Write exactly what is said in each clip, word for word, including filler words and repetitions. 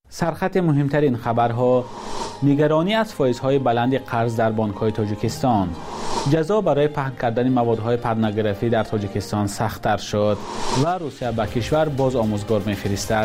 سرخط مهمترین خبرها: نگرانی از فایزهای بلند قرض در بانک‌های تاجیکستان. جزا برای پهن کردن موادهای پورنوگرافی در تاجیکستان سخت‌تر شد و روسیه به کشور باز آموزگار می‌فرستد.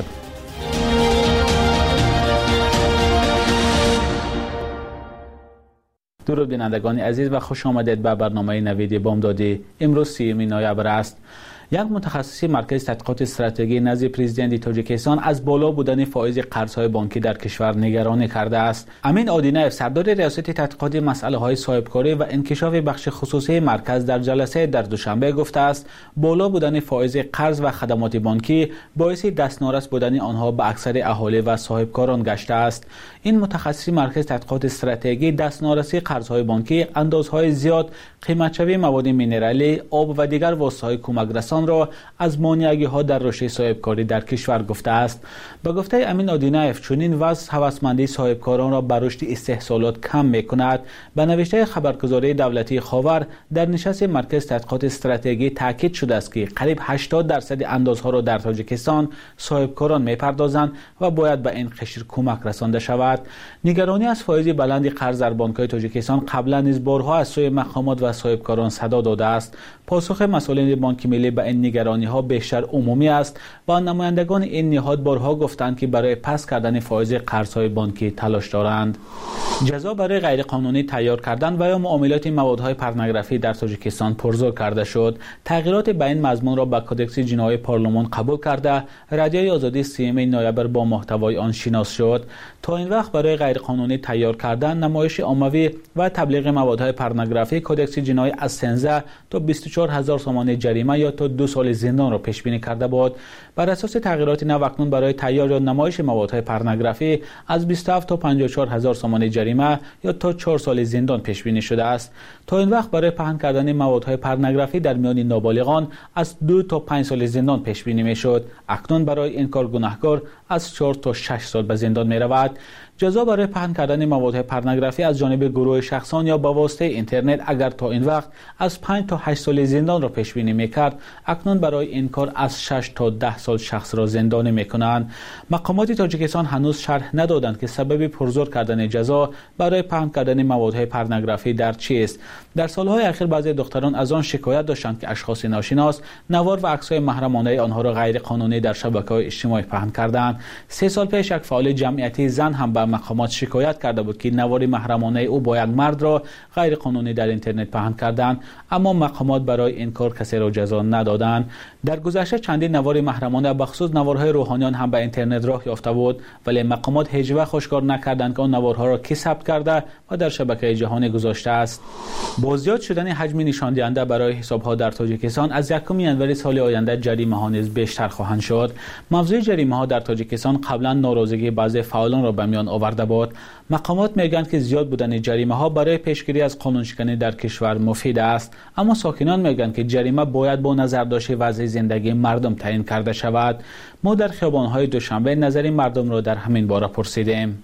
درود بینندگان عزیز و خوش آمدید به برنامه نوید بامدادی. امروز سیوم نوامبر است. یک متخصص مرکز تحقیقات استراتژی نزد پرزیدنت تاجیکستان از بالا بودن فایز قرض‌های بانکی در کشور نگرانی کرده است. امین آدینایف، سردار ریاست تحقیقات مسائل صاحبکاری و انکشاف بخش خصوصی مرکز، در جلسه در دوشنبه گفته است بالا بودن فایز قرض و خدمات بانکی باعث دستنارس بودن آنها به اکثر اهالی و صاحبکاران گشته است. این متخصص مرکز تحقیقات استراتژی دستنارسی قرض‌های بانکی، اندازهای زیاد، قیمت‌شوی مواد مینرالی، آب و دیگر واسطه‌های کمک‌رسان را از مانعگی‌ها در رشد صاحبکاری در کشور گفته است. به گفته امین آدینایف، چنین وضع هوسمندی صاحبکاران را بر رشد استحصالات کم می‌کند. به نوشته خبرگزاری دولتی خاور در نشست مرکز تحقیقات استراتژی تاکید شده است که قریب هشتاد درصد اندازها را در تاجیکستان صاحبکاران می‌پردازند و باید به این قشر کمک رسانده شود. نگرانی از فایز بلند قرض در بانک‌های تاجیکستان قبلا نیز بارها از سوی مقامات و صاحبکاران صدا داده است. پاسخ مسئولین بانک ملی به این نگرانی‌ها بیشتر عمومی است و نمایندگان این نهاد بارها گفتند که برای پس کردن فایز قرض‌های بانکی تلاش دارند. جزا برای غیرقانونی تیار کردن و یا معاملات موادهای پورنوگرافی در تاجیکستان پرزور کرده شد. تغییرات به این مضمون را به کدکس جنایی پارلمان قبول کرده رادیوی آزادی سیوم نوامبر با محتوای آن شناس شد. تا این وقت برای غیرقانونی تیار کردن، نمایش عمومی و تبلیغ موادهای پورنوگرافی کدکس جنایی از سیزده تا بیست و چهار هزار تومان جریمه یا تا دو سال زندان را پیش بینی کرده بود. بر اساس تغییرات نو اکنون برای تیار یا نمایش موادهای پورنوگرافی از بیست و هفت تا پنجاه و چهار هزار تومان جریمه یا تا چهار سال زندان پیش بینی شده است. تا این وقت برای پهن کردن موادهای پورنوگرافی در میان نابالغان از دو تا پنج سال زندان پیش بینی میشد. اکنون برای این کار گناهکار از چهار تا شش سال به زندان می رود. جزا برای پهن کردن مواد پورنوگرافی از جانب گروه شخصان یا با واسطه اینترنت اگر تا این وقت از پنج تا هشت سال زندان را پیش بینی میکرد، اکنون برای این کار از شش تا ده سال شخص را زندانی میکنند. مقامات تاجیکستان هنوز شرح ندادند که سبب پرزور کردن جزا برای پهن کردن مواد پورنوگرافی در چیست. در سالهای اخیر بعضی دختران از آن شکایت داشتند که اشخاص ناشناس نوار و عکس‌های محرمانه آنها را غیر قانونی در شبکه‌های اجتماعی پهن کردند. سه سال پیش یک فعال جمعیتی زن هم به مقامات شکایت کرده بود که نوار محرمانه او با یک مرد را غیر قانونی در اینترنت پهن کردند، اما مقامات برای این کار کسی را جزا ندادند. در گذشته چندین نوار محرمانه به خصوص نوارهای روحانیان هم به اینترنت راه یافته بود، ولی مقامات هیچ وقت آشکار نکردند که آن نوارها را کی ثبت کرده و در شبکه جهانی گذاشته است. با زیاد شدن حجم نشان دهنده برای حساب‌ها در تاجیکستان، از یکم ژانویه سال آینده جریمه‌ها نیز بیشتر خواهند شد. موضوع جریمه‌ها در تاجیکستان قبلا ناراضگی بعضی فعالان را به میان آورده بود. مقامات میگویند که زیاد بودن جریمه‌ها برای پیشگیری از قانونشکنی در کشور مفید است، اما ساکنان میگویند که جریمه باید با نظرداشت وضع زندگی مردم تعیین کرده شود. ما در خیابان‌های دوشنبه نظر مردم را در همین باره پرسیدیم.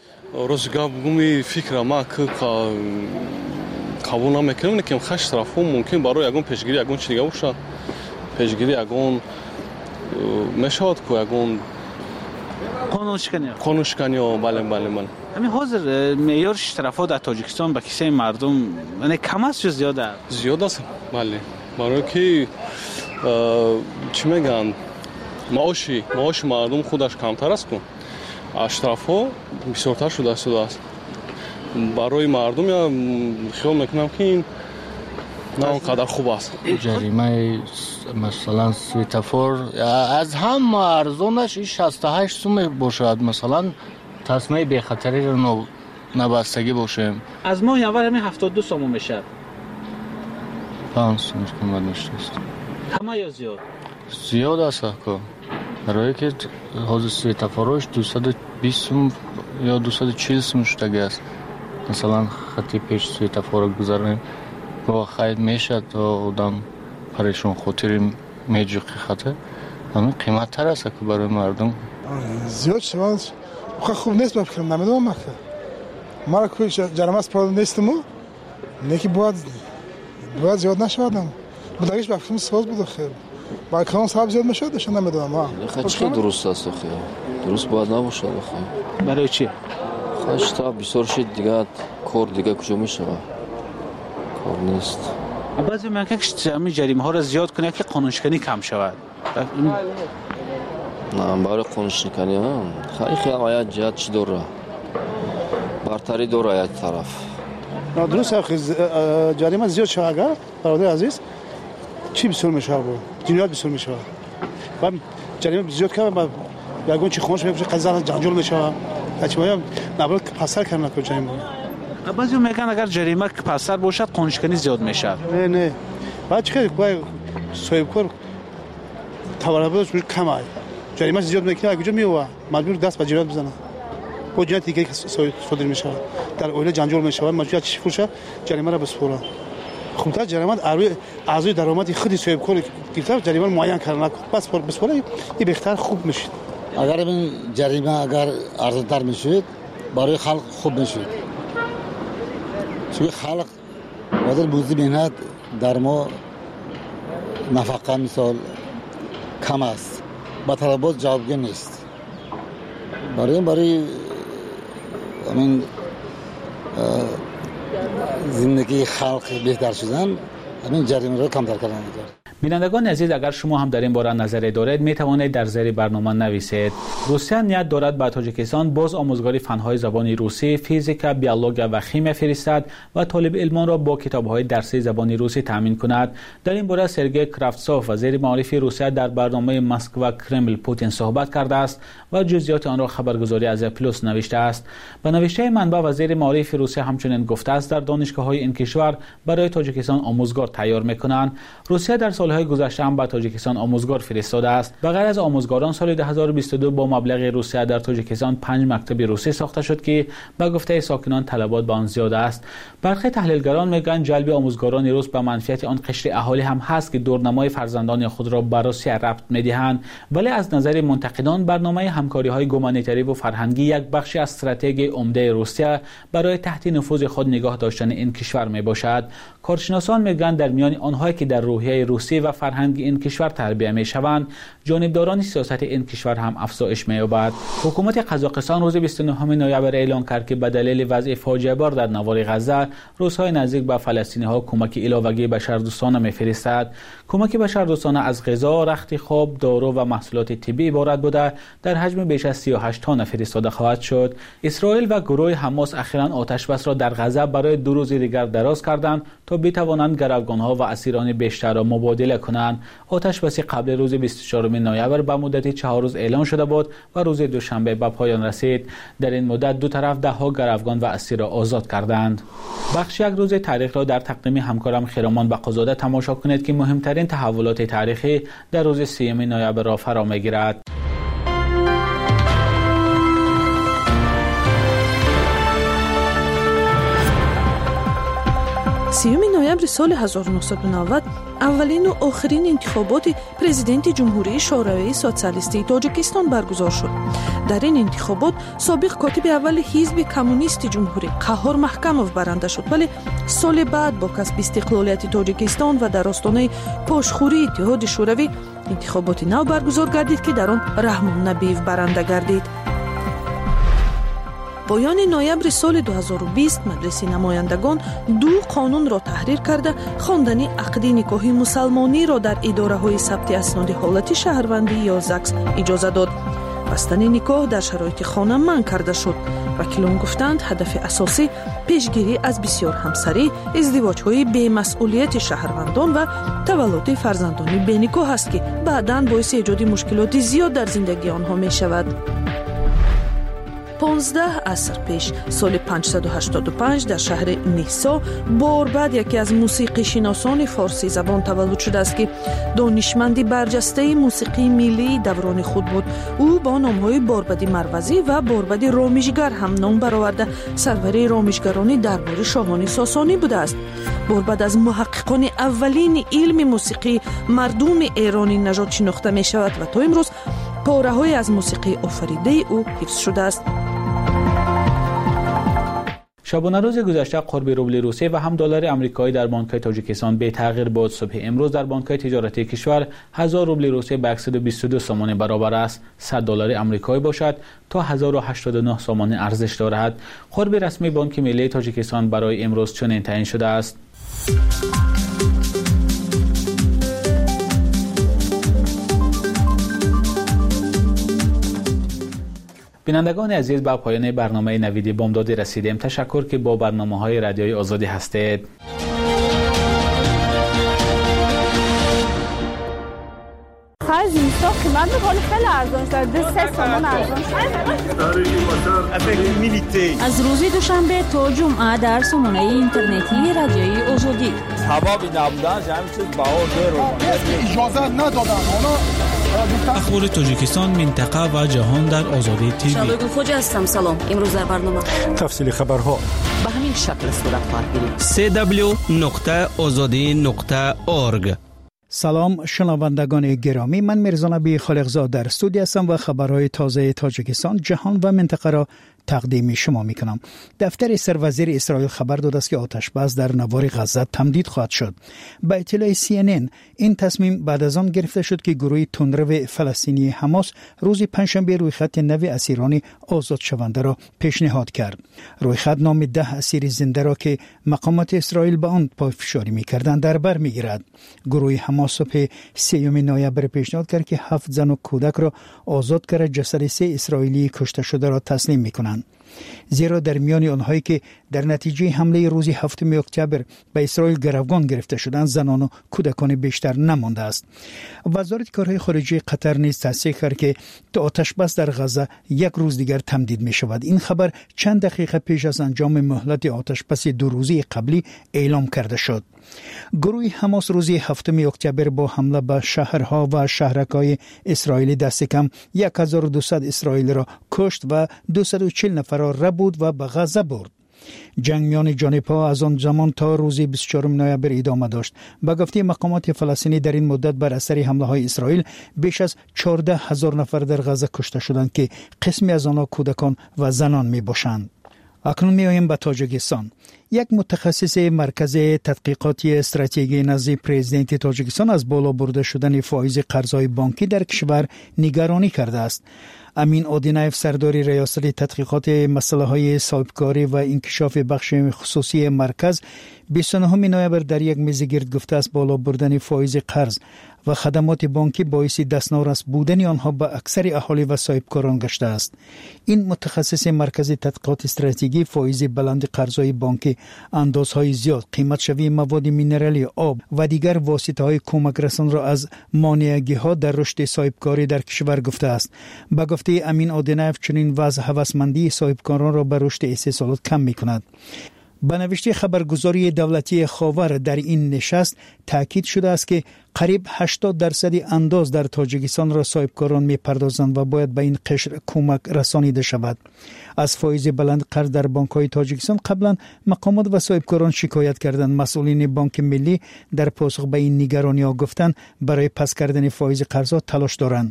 روزگاهی فکر ما که قبول نمیکنم که خش طرفو ممکن برای یگون پیشگیری یگون چیزی باشه، پیشگیری یگون میشود که یگون قانونشکنی قانونشکنی بله بله من همین حاضر معیار اشترافات در تاجیکستان به کیسه مردم یعنی کم است یا زیاد است؟ زیاد است بله، برای که چی میگن معاشی معاش مردم خودش کمتر است که اشترافات بسیارتر شده است. برای مردم یا خیال میکنم که این نه اونقدر خوب است. جریمه مثلا سویتافور از هم ارزانش شصت و هشت سوم باشد، مثلا تصمیه بی خطری رو نبستگی باشه از ماه اول همین هفتاد و دو سوم میشه. پنج سوم قیمت نشته است. کم یا زیاد؟ زیاد است که برای که حاضر سویتافوروش دویست و بیست سوم یا دویست و چهل سوم شده است. مثلا خطی پیش سویتافور گذاریم با خیلی میشه تا آدم پریشون خاطری میجوقی خطه همین قیمت تر است که برای مردم زیاد شد. خوب نیست بفکرم، نمیدونم مکه ما را که جرمه از پرده نیستم نیکی باید باید زیاد نشودم بودگیش بفکرم ساز بود خیلی با کلام صاحب زیاد میشد نمیدونم. خیلی درست است خیلی درست باید نباشد. بخیر برای چی؟ خواهش تا بسیار شد دیگه کار دیگه کجا میشه کار نیست. بعضی میگن که همین جریمه ها را زیاد کنه که قانونشکنی کم شود. نه برای قانونشکنی ها خیلی خیلی آید جهت چی داره برتری داره آید طرف. نه درست جریمه زیاد شد اگر برادر عزیز چی بسیار میشه بود جنایت بسیار میشه و جریمه زیاد که یگون چی خونش میشه قضا جنجال میشه چی میگم نباید پسر کردن که جریمه. بعضی میگن اگر جریمه پسر باشد قانونشکنی زیاد میشه. نه نه بعد چه باید صاحب کار تورابش کم است جریمه زیاد میکنه کجا میوه مجبور دست به جنایت بزنه با جنایتی که صادر میشه در اوله جنجال میشه مجبور چی فروشه جریمه را بسپره. خودت جریمه روی اعضای درآمدی خودی صاحب کار گرفته جریمه معین کردن بس بسپره این بهتر خوب میشه. اگر این جریمه اگر ارزان‌تر میشد برای خلق خوب میشد چون خلق واسه موزی مهنت در ما نفقه مثال کم است با طلبات جوابگو نیست برای برای همین زندگی خلق بهتر شدن همین جریمه رو کمتر کردن. بینندگان عزیز اگر شما هم در این باره نظری دارید می توانید در زیر برنامه نویسید. روسیه نیت دارد به تاجیکستان باز آموزگاری فنهای زبان روسی، فیزیک، بیولوژی و شیمی فرستد و طالب علمان را با کتاب‌های درسی زبان روسی تامین کند. در این باره سرگئی کرافتسوف وزیر معارف روسیه در برنامه مسکو کرمل پوتین صحبت کرده است و جزئیات آن را خبرگزاری از پلوس نوشته است. به نوشته منبع وزیر معارف روسیه همچنین گفته است در دانشگاه‌های این کشور برای تاجیکستان آموزگار تیار می‌کنند. روسیه در سالهای گذشته هم به تاجیکستان آموزگار فرستاده است. به غیر از آموزگاران سال دو هزار و بیست و دو با مبلغ روسیه در تاجیکستان پنج مکتب روسی ساخته شد که به گفته ساکنان طلبات به آن زیاد است. برخی تحلیلگران میگن جلب آموزگاران روس به منفعت آن قشر اهالی هم هست که دورنمای فرزندان خود را به روسیه ربط میدهند، ولی از نظر منتقدان برنامه همکاری‌های گومانیتری و فرهنگی یک بخشی از استراتژی عمده روسیه برای تحت نفوذ خود نگاه داشتن این کشور میباشد. کارشناسان میگن در میان آنهایی که در روحیه روسی و فرهنگ این کشور تربیت میشوند جانبداران سیاست این کشور هم افزایش می‌یابد. حکومت قزاقستان روز بیست و نهم نوامبر اعلام کرد که به دلیل وضع فاجعه بار در نوار غزه روزهای نزدیک به فلسطینی‌ها کمک علاوه‌ای بشردوستانه می‌فرستد. کمک بشردوستانه از غذا، رخت خواب، دارو و محصولات طبی عبارت بوده در حجم بیش از سی و هشت تن فرستاده خواهد شد. اسرائیل و گروه حماس اخیراً آتش بس را در غزه برای دو روز دیگر دراز کردند تا بتوانند گروگان‌ها و اسیران بیشتر را مبادله کنند. آتش بس قبل روز بیست و چهارم نوامبر به مدت چهار روز اعلام شده بود و روز دوشنبه به پایان رسید. در این مدت دو طرف ده ها گروگان و اسیر را آزاد کردند. بخش یک روز تاریخ را در تقدیم همکارم خیرامان بقازاده تماشا کنید که مهمترین تحولات تاریخی در روز سیوم نوامبر را فرا میگیرد. سیوم نوامبر سال هزار و نهصد و نود اولین و آخرین انتخابات پرزیدنت جمهوری شوروی سوسیالیستی تاجیکستان برگزار شد. در این انتخابات سابق کاتب اول حزب کمونیست جمهوری قهار محکموف برنده شد، ولی سال بعد با کسب استقلالیت تاجیکستان و در آستانه پاشخوری اتحاد شوروی انتخابات نو برگزار گردید که در آن رحمان نبیف برنده گردید. پایان نوامبر سال دو هزار و بیست مجلس نمایندگان دو قانون را تحریر کرده خواندن عقد نکاح مسلمانی را در اداره‌های ثبت اسناد حالتی شهروندی یا زکس اجازه داد. بستن نکاح در شرایط خانه منع کرده شد. وکیلان گفتند هدف اساسی پیشگیری از بسیار همسری، ازدواج‌های بی‌مسئولیت شهروندان و تولد فرزندان بی نکاح است که بعداً باعث ایجاد مشکلات زیاد در زندگی آنها می‌شود. پانزده عصر پیش سال پانصد و هشتاد و پنج در شهر نیسا بار بعد یکی از موسیقی شناسان فارسی زبان تولد شده است که دانشمندی برجسته موسیقی ملی دوران خود بود. او با نام‌های باربدی مروزی و باربدی رامشگر هم نام برآورده سرور رامشگران دربار شاهان ساسانی بوده است. باربد از محققان اولین علم موسیقی مردم ایرانی نژاد شناخته می شود و تا امروز پاره‌های از موسیقی آفریده او حفظ شده است. شبانه روز گذشته قرب روبل روسیه و هم دلار آمریکایی در بانک‌های تاجیکستان به تغییر بود. صبح امروز در بانک‌های تجارتی کشور هزار روبل روسیه به صد و بیست و دو سوم برابر است. صد دلار آمریکایی باشد تا هزار و هشتاد و نه سوم ارزش دارد. قرب رسمی بانک ملی تاجیکستان برای امروز چنین تعیین شده است. بینندگان عزیز، با پایان برنامه نویدی بامداد رسیدیم. تشکر که با برنامه‌های رادیوی آزادی هستید. خرج اینستا قیمت بخوری خیلی ارزان شد. دو سه تومان ارزان شد. از روز دوشنبه تا جمعه در سامانه اینترنتی رادیوی آزادی. سبب نبودن همین چیز بها زیر اجازه ندادن. اخبار تاجیکستان، منطقه و جهان در آزادی تیوی. شادو خوجا هستم. سلام. امروز در برنامه تفصیل خبرها به همین شکل صورت خواهد گرفت. سی دبلیو نقطه آزادی نقطه اورگ. سلام شنوندگان گرامی، من میرزا نبی خالقزاد در استودیو هستم و خبرهای تازه تاجیکستان، جهان و منطقه را تقدیم شما میکنم. دفتر سروزیر اسرائیل خبر داده است که آتش بس در نوار غزه تمدید خواهد شد. با اطلاع سی ان ان این تصمیم بعد از آن گرفته شد که گروه تندرو فلسطینی حماس روز پنجشنبه رویخط نو اسیران آزاد شونده را پیشنهاد کرد. رویخط نام ده اسیر زنده را که مقامات اسرائیل به آن پافشاری میکردند در بر میگیرد. گروه حماس صبح سیوم نوامبر پیشنهاد کرد که هفت زن و کودک را آزاد کرد، جسد سه اسرائیلی کشته شده را تسلیم میکنند. زیرا در میان آنهایی که در نتیجه حمله روز هفتم اکتبر به اسرائیل گروگان گرفته شدند زنان و کودکان بیشتر نمانده است. وزارت کارهای خارجه قطر نیز تصدیق کرد که تا آتش بس در غزه یک روز دیگر تمدید می شود. این خبر چند دقیقه پیش از انجام مهلت آتش بس دو روزه قبلی اعلام کرده شد. گروه حماس روز هفتم اکتبر با حمله به شهرها و شهرک‌های اسرائیلی دست کم هزار و دویست اسرائیلی را کشت و دویست و چهل نفر را ربود و به غزه برد. جنگ میان جانب‌ها از آن زمان تا روز بیست و چهارم نوامبر ادامه داشت. به گفته مقامات فلسطینی در این مدت بر اثر حمله‌های اسرائیل بیش از چهارده هزار نفر در غزه کشته شدند که قسمی از آنها کودکان و زنان میباشند. اکنون می‌آییم به تاجیکستان. یک متخصص مرکز تحقیقاتی استراتژی نزد پرزیدنت تاجیکستان از بالا برده شدن فایز قرض‌های بانکی در کشور نگرانی کرده است. امین آدینایف سردار ریاست تحقیقات مسائل صاحبکاری و انکشاف بخش خصوصی مرکز بیست و نه نوامبر در یک میز گرد گفته است بالا بردن فایز قرض و خدمات بانکی باعث دستنارس بودن آنها به اکثر اهالی و صاحبکاران گشته است. این متخصص مرکز تحقیقات استراتژی فایز بلند قرضهای بانکی، اندازهای زیاد، قیمت شوی مواد مینرالی، آب و دیگر واسطه‌های کمک رسان را از مانعگی‌ها در رشد صاحبکاری در کشور گفته است. با گفته امین آدینایف چنین وضع هوسمندی صاحبکاران را به رشد استحصالات کم می‌کند. به نوشته خبرگزاری دولتی خاور در این نشست تاکید شده است که قریب هشتاد درصد انداز در تاجیکستان را صاحبکاران می‌پردازند و باید به این قشر کمک رسانیده شود. از فایز بلند قرض در بانک‌های تاجیکستان قبلا مقامات و صاحبکاران شکایت کردند. مسئولین بانک ملی در پاسخ به این نگرانی‌ها گفتند برای پس کردن فایز قرض‌ها تلاش دارند.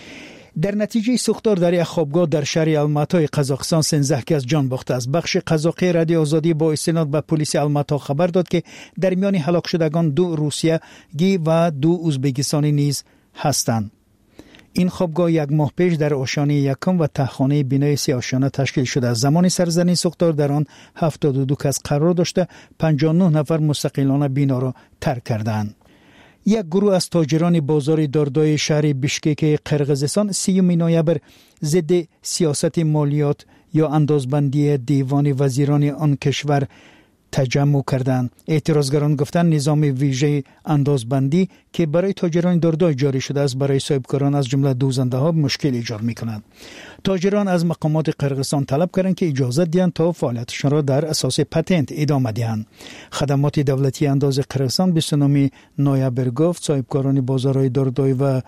در نتیجه سوختار در یک خوابگاه در شهر الماتا قزاقستان سیزده کس جان باخته است. بخش قزاقی رادیو آزادی با استناد به پلیس الماتا خبر داد که در میان هلاک شدگان دو روسیه‌گی و دو ازبکستانی نیز هستند. این خوابگاه یک ماه پیش در آشیانه یکم و تهخانه بنای سه آشیانه تشکیل شده است. زمان سرزنی سوختار در آن هفتاد و دو کس قرار داشته، پنجاه و نه نفر مستقلانه بنا را ترک کردند. یک گروه از تاجران بازار داردای شهر بیشکک قرقیزستان سیوم نوامبر ضد سیاست مالیات یا اندازبندی دیوان وزیران آن کشور تجمع کردند. اعتراضگران گفتند نظام ویژه اندازبندی که برای تاجران داردای جاری شده است برای صاحبکاران از جمله دوزنده ها مشکل ایجاد می‌کند. تاجران از مقامات قرقیزستان طلب کردند که اجازه دهند تا فعالیتشان را در اساس پتنت ادامه دهند. خدمات دولتی انداز قرقیزستان بیست و نه نوامبر گفت صاحبکاران بازارهای داردای و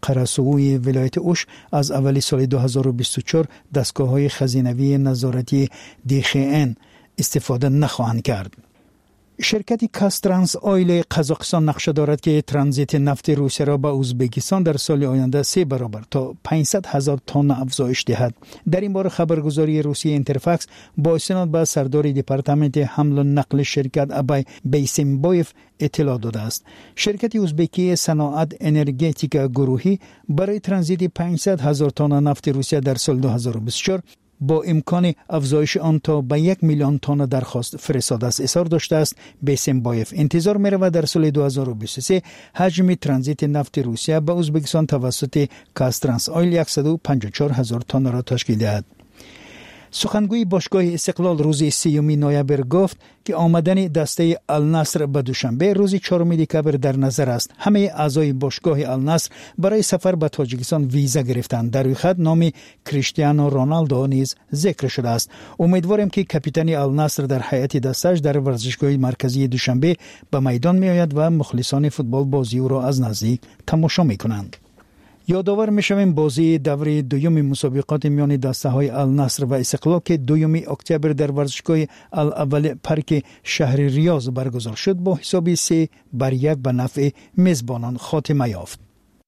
قرسوی ولایت اوش از اول سال دو هزار و بیست و چهار دستگاه‌های خزینوی نظارتی دی خی ان استفاده نخواهند کرد. شرکت کاسترانس آیل قزاقستان نقشه دارد که ترانزیت نفت روسیه را به ازبکستان در سال آینده سه برابر تا پانصد هزار تن افزایش دهد. در این باره خبرگزاری روسیه اینترفاکس با استناد به سردار دپارتمنت حمل و نقل شرکت ابای بیسیمبایف اطلاع داده است. شرکت ازبکی صنعت انرژتیک گروهی برای ترانزیت پانصد هزار تن نفت روسیه در سال دو هزار و بیست و چهار با امکان افزایش آن تا به یک میلیون تن درخواست فرستاده است اظهار داشته است. بیسیمبایف انتظار می‌رود در سال دو هزار و بیست و سه حجم ترانزیت نفت روسیه به ازبکستان توسط کاسترانس آیل صد و پنجاه و چهار هزار تن را تشکیل دهد. سخنگوی باشگاه استقلال روز سیوم نوامبر گفت که آمدن دسته النصر به دوشنبه روز چهارم دکبر در نظر است. همه اعضای باشگاه النصر برای سفر به تاجیکستان ویزا گرفتند. در خط نام کریستیانو رونالدو نیز ذکر شده است. امیدوارم که کاپیتان النصر در هیئت دستش در ورزشگاه مرکزی دوشنبه به میدان می آید و مخلصان فوتبال بازی او را از نزدیک تماشا می کنند. یادآور می‌شویم بازی دور دوم مسابقات میان دسته‌های النصر و استقلال که دوم اکتبر در ورزشگاه الاول پارک شهر ریاض برگزار شد با حساب سه بر یک به نفع میزبانان خاتمه یافت.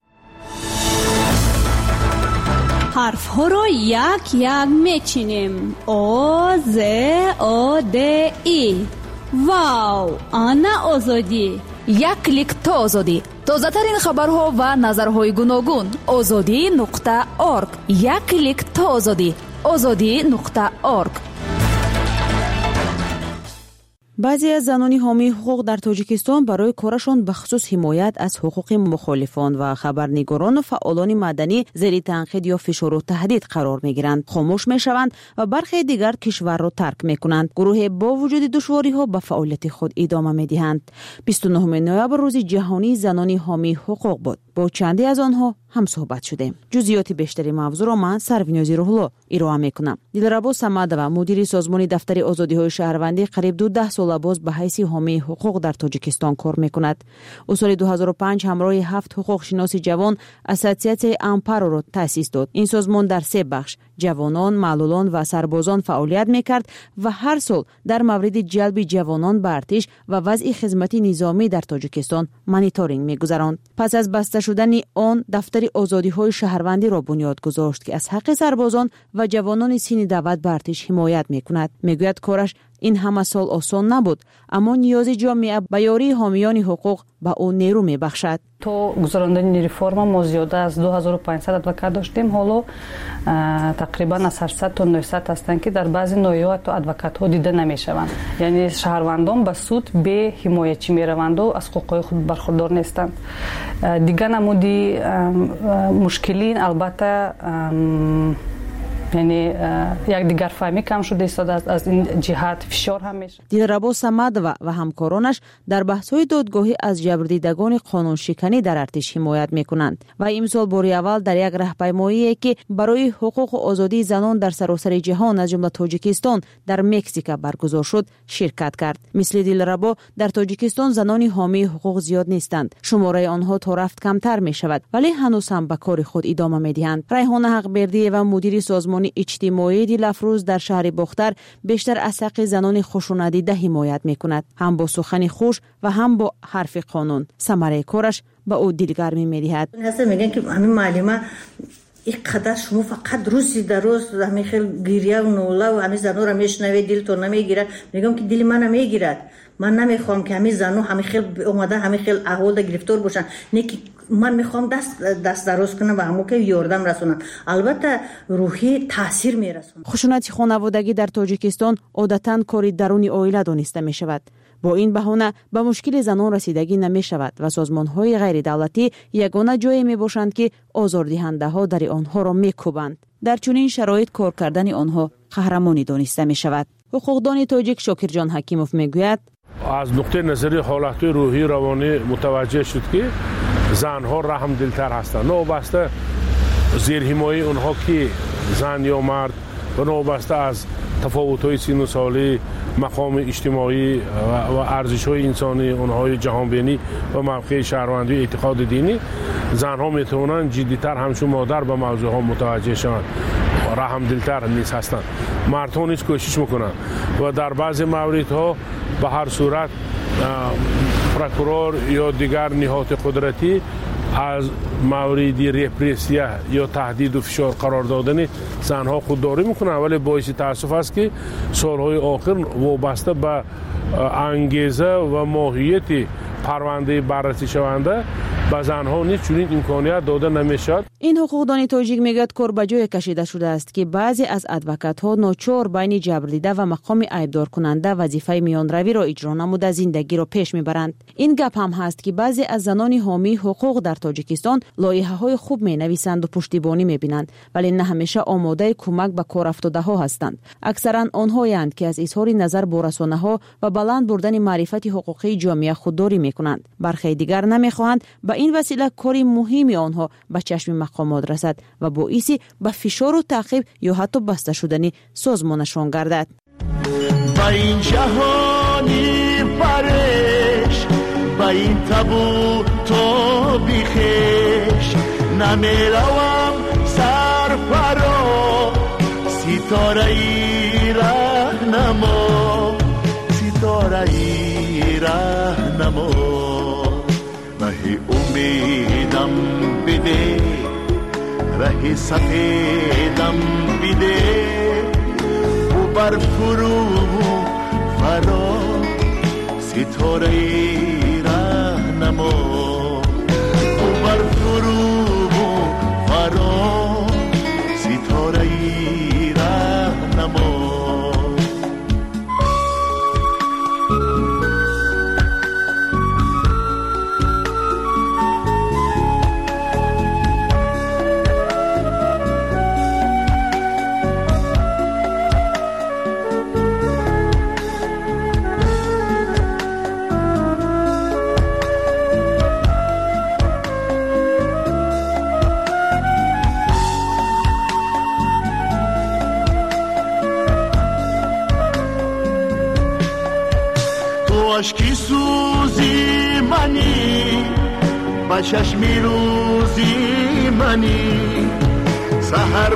حرف ها را یک یک میچینیم. او ز او د ای. واو، آنا آزادی. یک کلیک تا آزادی. تازه ترین خبرها و نظرهای گوناگون. آزادی نقطه اورگ. یک کلیک تا آزادی. آزادی نقطه اورگ. بعضی از زنانی حامی حقوق در تاجیکستان برای کارشان به خصوص حمایت از حقوق مخالفان و خبرنگاران و فعالان مدنی زیر تنقید یا فشار و تهدید قرار می‌گیرند، خاموش می‌شوند و برخی دیگر کشور را ترک می‌کنند. گروه با وجود دشواری‌ها به فعالیت خود ادامه می‌دهند. بیست و نهم نوامبر روز جهانی زنانی حامی حقوق بود. با چندی از آنها هم صحبت شدیم. جزئیات بیشتری موضوع را من سروینازی روح‌الله ارائه می‌کنم. دلربا صمدова مدیر سازمان دفتر آزادی‌های شهروندی قریب دو ده سال باز به حیث حامی حقوق در تاجیکستان کار می‌کند. او سال دو هزار و پنج همراه هفت حقوق شناس جوان اساسیاسیون امپارو را تأسیس داد. این سازمان در سه بخش جوانان، معلولان و سربازان فعالیت می‌کرد و هر سال در مورد جلب جوانان به ارتش و وضع خدمات نظامی در تاجیکستان مانیتورینگ می‌گذراند. پس از بسته شدن آن دفتر آزادی‌های شهروندی را بنیاد گذاشت که از حق سربازان و جوانان سین دعوت به ارتش حمایت می‌کند. میگوید کارش این همه سال آسان نبود، اما نیاز جامعه به یاری حامیان حقوق به او نیرو می‌بخشد. تو گذراندن ریفرم ما زیاده از دو هزار و پانصد ادوکات داشتیم، حالا تقریبا از هشتصد تا نهصد هستند که در بعضی نوعات تو ادوکات‌ها دیده نمی‌شوند. یعنی شهروندان به سود به حمایتچی می‌روند و از حقوق خود برخوردار نیستند. دیگه نمودی مشکلین البته یعنی یک دیگر فهمی کم شده است از این جهت فشار هم میشه. دلربا صمدова و همکارانش در بحث‌های دادگاهی از جبردیدگان قانون شکنی در ارتش حمایت میکنند و امسال باری اول در یک راهپیمایی که برای حقوق و آزادی زنان در سراسر جهان از جمله تاجیکستان در مکزیک برگزار شد شرکت کرد. مثل دلربا در تاجیکستان زنان حامی حقوق زیاد نیستند. شماره آنها تا رفت کمتر می شود، ولی هنوز هم به کار خود ادامه میدهند. ریحان حقبردی و مدیر سازمان اجتماعی دلافروز در شهر باختر بیشتر از حق زنان خشونت‌دیده حمایت میکند، هم با سخن خوش و هم با حرف قانون. ثمره کارش به او دلگرمی میدهد. هست میگن که همین معلمه اینقدر شما فقط روزی در روز همین خیلی گریه و نوله و همین زنو را میشنوید دلتون نمیگیرد. میگم که دل من نمیگیرد. من نمیخوام که همین زنو همین خیلی اومده همین خیلی احوال دا گرفتار باشن. نه که من میخوام دست دست دراز کنم و همو که یاردم رسونم. البته روحی تاثیر میرسونه. خشونت خانوادگی در تاجیکستان عادتاً کاری درون عائله دانسته میشود. با این بهانه به مشکل زنان رسیدگی نمی شود و سازمان‌های غیر دولتی یگانه جایی می باشند که آزاردهنده‌ها در آنها را می‌کوبند. در چنین شرایط کار کردن آنها قهرمانی دانسته می شود. حقوقدان تاجیک شاکرجان حکیموف میگوید از نقطه نظر حالت روحی روانی متوجه شد که زنها رحم دلتر هستند. نوبسته زیر حمایه اونها که زن یا مرد و نوبسته از تفاوت‌های سن و سالی، مقام اجتماعی و ارزش‌های انسانی اونهای جهانبینی و موقع شهروندی و اعتقاد دینی، زنها میتونن جدی‌تر همچون مادر به موضوعها متوجه شوند، رحم دلتر نیست هستند. مردها نیز کوشش میکنن و در بعضی موردها به هر صورت پروکورور یا دیگر نهاد قدرتی از مورد رپرسیه یا تهدید و فشار قرار دادن زنها خودداری میکنه، ولی باعث تاسف است که سالهای آخر وابسته به انگیزه و ماهیت پرونده بررسی شونده به زنها نیز چنین امکانیت داده نمیشد. این حقوقدان تاجیک میگوید کار به جای کشیده شده است که بعضی از ادوکات ها ناچار بین جبردیده و مقام ایبدار کننده وظیفه میان روی را اجرا نموده زندگی را پیش میبرند. این گپ هم هست که بعضی از زنان حامی حقوق در تاجیکستان لایحه های خوب می نویسند و پشتیبانی میبینند، ولی نه همیشه آماده کمک به کار افتاده ها هستند. اکثرا آنهایند که از اظهار نظر با رسانه ها و بلند بردن معرفت حقوقی جامعه خودداری میکنند. برخی دیگر نمیخواهند به این وسیله کاری مهمی آنها به چشم مقامات رسد و باعثی به فشار و تعقیب یا حتی بسته شدن سازمانشان گردد. با این جهانی پرش، با این تبو تو بیخش، نمیروم سرفرا ستاره ای رهنما، ستاره ای رهنما، راه امیدم بده، راه سفیدم بده، و بر فرو فرا ستاره رهنما، و بر فرو فرا ستاره رهنما. عشقی سوزی منی، با چشمی روزی منی، سحر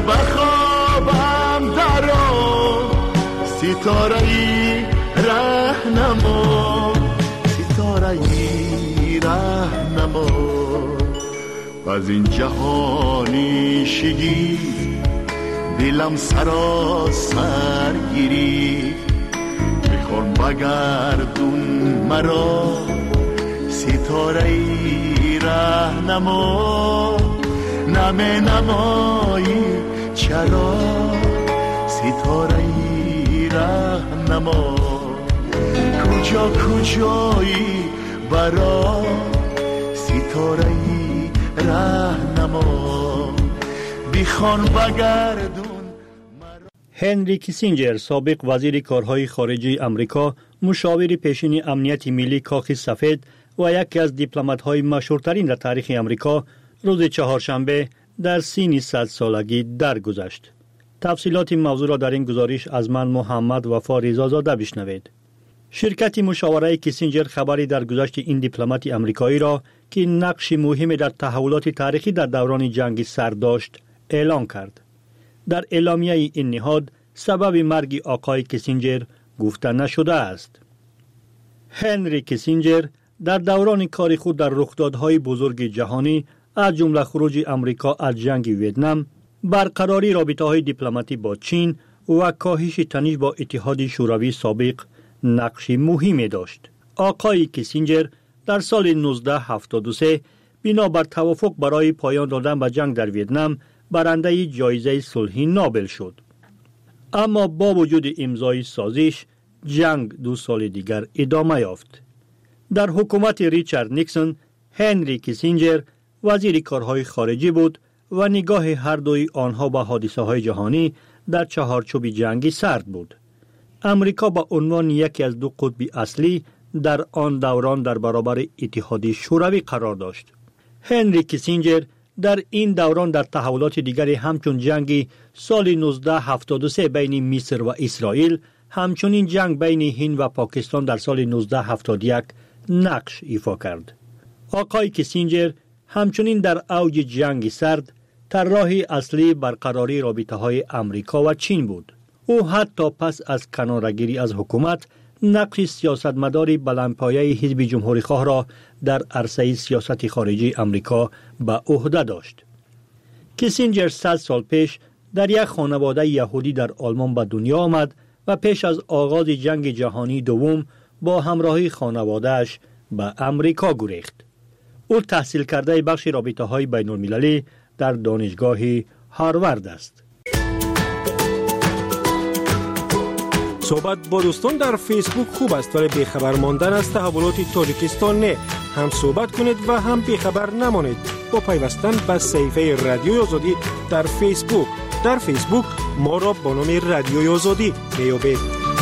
بخوابم درو ستاره ای رهنما، ستاره ای رهنما. از این جهانی شگی دلم سراسر گیری، میخوام بگردون مرا ستاره ای رهنما، نمی نمایی چرا ستاره ای رهنما، کجا کجایی برا ستاره ای رهنما، بیخوان بگردون. هنری کیسینجر سابق وزیر کارهای خارجه امریکا، مشاور پیشین امنیت ملی کاخ سفید و یکی از دیپلمات‌های مشهورترین در تاریخ امریکا، روز چهارشنبه در سن صد سالگی درگذشت. تفصیلات موضوع را در این گزارش از من محمد وفا رضازاده بشنوید. شرکت مشاوره کیسینجر خبری در گذشت این دیپلمات امریکایی را که نقش مهمی در تحولات تاریخی در دوران جنگ سرد داشت اعلام کرد. در اعلامیه این نهاد سبب مرگ آقای کیسینجر گفته نشده است. هنری کیسینجر در دوران کار خود در رخدادهای بزرگ جهانی از جمله خروج امریکا از جنگ ویتنام، برقراری رابطه‌های دیپلماتی با چین و کاهش تنش با اتحاد شوروی سابق نقش مهمی داشت. آقای کیسینجر در سال نوزده هفتاد و سه بنابر توافق برای پایان دادن به جنگ در ویتنام برنده جایزه صلح نوبل شد. اما با وجود امضای سازش، جنگ دو سال دیگر ادامه یافت. در حکومت ریچارد نیکسون، هنری کیسینجر وزیر کارهای خارجی بود و نگاه هر دوی آنها به حادثه های جهانی در چهارچوب جنگی سرد بود. امریکا با عنوان یکی از دو قطب اصلی در آن دوران در برابر اتحاد شوروی قرار داشت. هنری کیسینجر در این دوران در تحولات دیگری همچون جنگ سال نوزده هفتاد و سه بین مصر و اسرائیل، همچنین جنگ بین هند و پاکستان در سال نوزده هفتاد و یک نقش ایفا کرد. آقای کیسینجر همچنین در اوج جنگ سرد طراح اصلی برقراری رابطه‌های امریکا و چین بود. او حتی پس از کناره‌گیری از حکومت نقش سیاستمدار بلندپایه حزب جمهوری‌خواه را در عرصه سیاست خارجی امریکا به عهده داشت. کیسینجر صد سال پیش در یک خانواده یهودی در آلمان به دنیا آمد و پیش از آغاز جنگ جهانی دوم با همراهی خانواده‌اش به امریکا گریخت. او تحصیل کرده بخش رابطه‌های بین‌المللی در دانشگاه هاروارد است. صحبت با دوستان در فیسبوک خوب است ولی بیخبر ماندن از تحولات تاجیکستان نه. هم صحبت کنید و هم بیخبر نمانید با پیوستن به صفحه رادیوی آزادی در فیسبوک. در فیسبوک ما را با نام رادیوی آزادی میابید.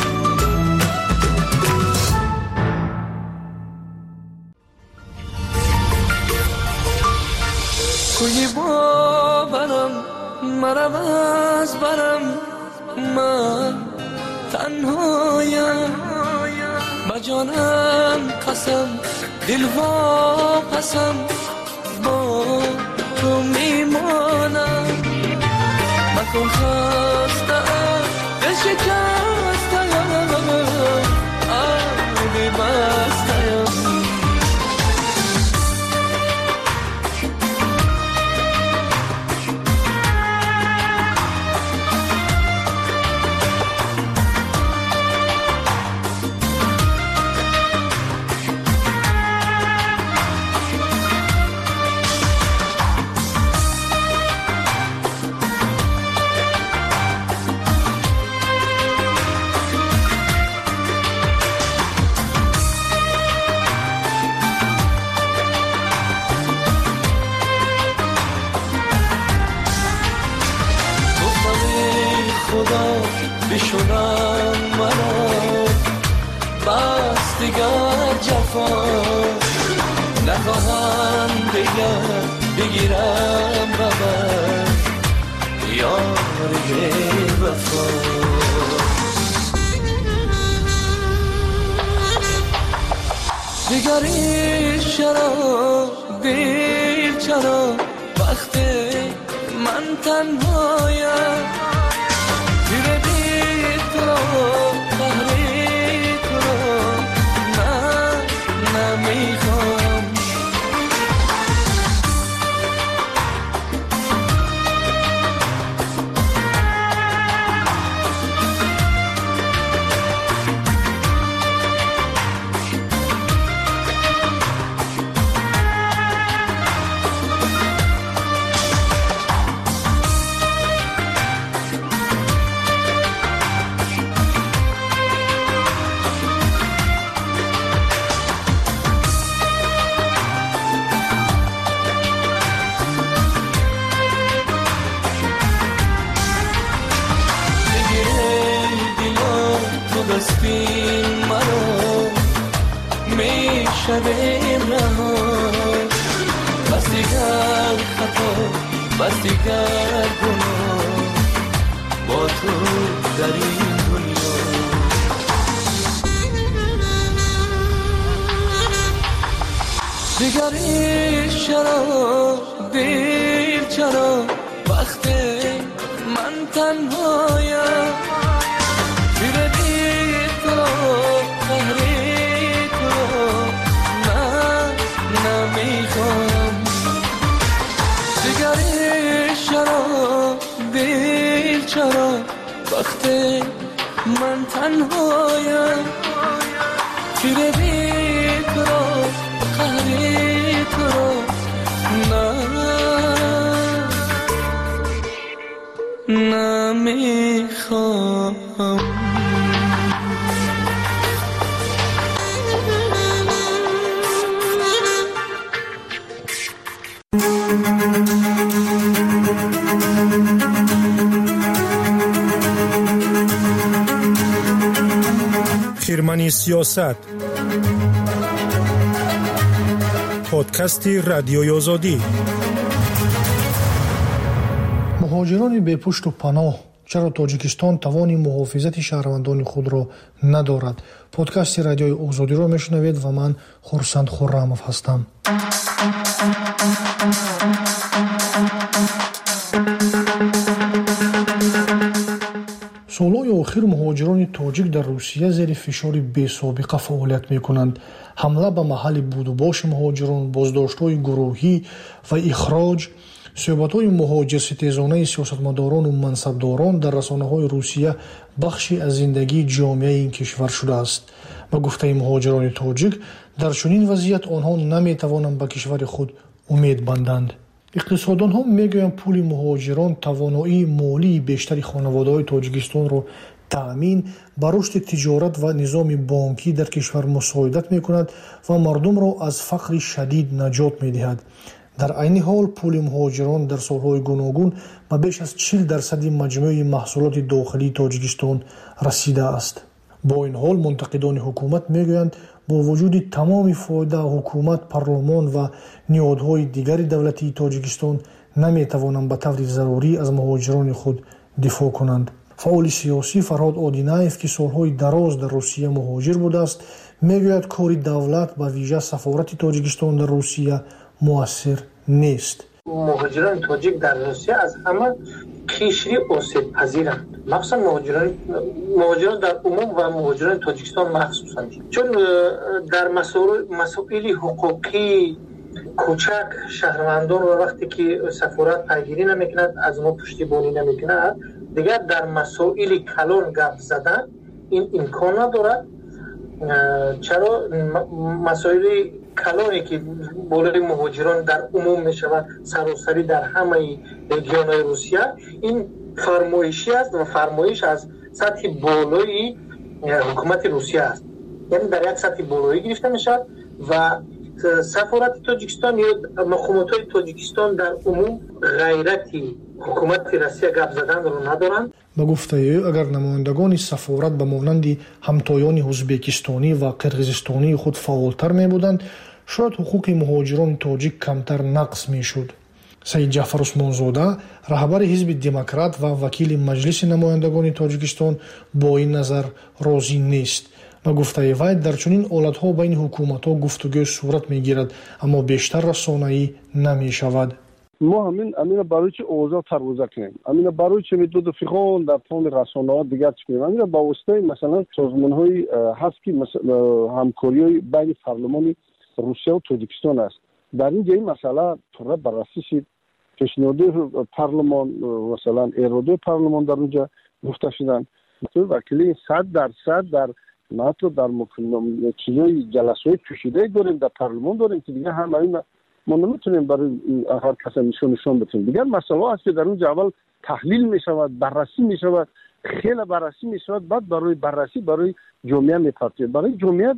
کوی باورم مرم از برم من تنهایم با جانم قسم دل واپسم با تو میمانم مکن خستم دل شکستم آبی بستم بشونم مرا بس دیگر جفا نخواهم دیگر بگیرم ببر یاری وفا دیگری چرا دیر چرا وقتی من تنهایم بستیم مرا میشویم رها بس دیگر خطا بس دیگر گناه با تو در این دنیا دیگری چرا دیر چرا وقتی من تنهایم چرا وقتی من تنهایم تیر بی تو را قهری تو را نه نمیخوام خیرمنی سیاست پادکستی رادیوی آزادی. مهاجران بی پشت و پناه چرا تاجیکستان توان محافظت شهروندان خود را ندارد؟ پادکست رادیوی آزادی را میشنوید و من خورسند خرمов هستم. سالهای اخیر مهاجران تاجیک در روسیه زیر فشار بی‌سابقه فعالیت میکنند. حمله به محل بود و باش مهاجران، بازداشت‌های گروهی و اخراج، صحبت‌های مهاجرستیزانه سیاستمداران و منصبداران در رسانه‌های روسیه بخشی از زندگی جامعه این کشور شده است. به گفته مهاجران تاجیک، در چنین وضعیت آنها نمی‌توانند به کشور خود امید بندند. اقتصاددان‌ها می‌گویند پول مهاجران توانایی مالی بیشتری خانواده‌های تاجیکستان را تأمین به رشد تجارت و نظام بانکی در کشور مساعدت می‌کند و مردم را از فقر شدید نجات می‌دهد. در عین حال پول مهاجران در سالهای گوناگون به بیش از چهل درصد مجموع محصولات داخلی تاجیکستان رسیده است. با این حال منتقدان حکومت میگویند با وجود تمام فایده حکومت، پارلمان و نهادهای دیگر دولتی تاجیکستان نمیتوانند به طور ضروری از مهاجران خود دفاع کنند. فعال سیاسی فرهاد آدینایف که سالهای دراز در روسیه مهاجر بوده است میگوید کار دولت به ویژه سفارت تاجیکستان در روسیه مؤثر نیست. مهاجران تاجیک در روسیه از همه کشوری آسیب پذیرند، مخصوصا مهاجران مهاجران در عموم و مهاجران تاجیکستان مخصوصا، چون در مسائل حقوقی کوچک شهروندان و وقتی که سفارت پیگیری نمیکند، از ما پشتیبانی نمیکند، دیگر در مسائل کلان گپ زدن این امکان ندارد. چرا مسائل کلانی که بالای مهاجران در عموم می شود سراسری در همه رژیون‌های روسیه، این فرمایشی است و فرمایش از سطح بالای حکومت روسیه است، یعنی در یک سطح بالایی گرفته می شود و سفارت تاجیکستان یا مقامات تاجیکستان در عموم غیرتی حکومت روسیه گپ زدن رو ندارند. به گفته او اگر نمایندگان سفارت به مانند همتایان ازبکستانی و قرقیزستانی خود فعالتر می بودند، شاید حقوق مهاجران تاجیک کمتر نقض می شد. سید جعفر عثمانزاده، رهبر حزب دموکرات و وکیل مجلس نمایندگان تاجیکستان، با این نظر راضی نیست. به گفته وی در چنین حالت‌ها بین حکومت‌ها گفتگو صورت می‌گیرد اما بیشتر رسانه‌ای نمی‌شود. ما همین امین برای چه اوضاع ترویج کنیم، امین برای چه میتود فقان در تمام رسانه‌ها دیگر کنیم، امین با واسطه مثلا سازمان‌های هست که همکاری بین پارلمان روسیه و تاجیکستان است. در این جای مسئله طور بررسی شد، پیشنهاد پارلمان مثلا اراده پارلمان در اونجا گفته شدن، تو وکیل صد درصد در ماتو در مکمل چیزای جلسات کشیده داریم، در پارلمان داریم که دیگه هم این ما نمیتونیم برای هر کس نشون نشون بدیم. دیگر مسئله است که در اون اول تحلیل میشود، بررسی میشود، خیلی بررسی میشود، بعد برای بررسی برای جامعه میپرسه، برای جامعه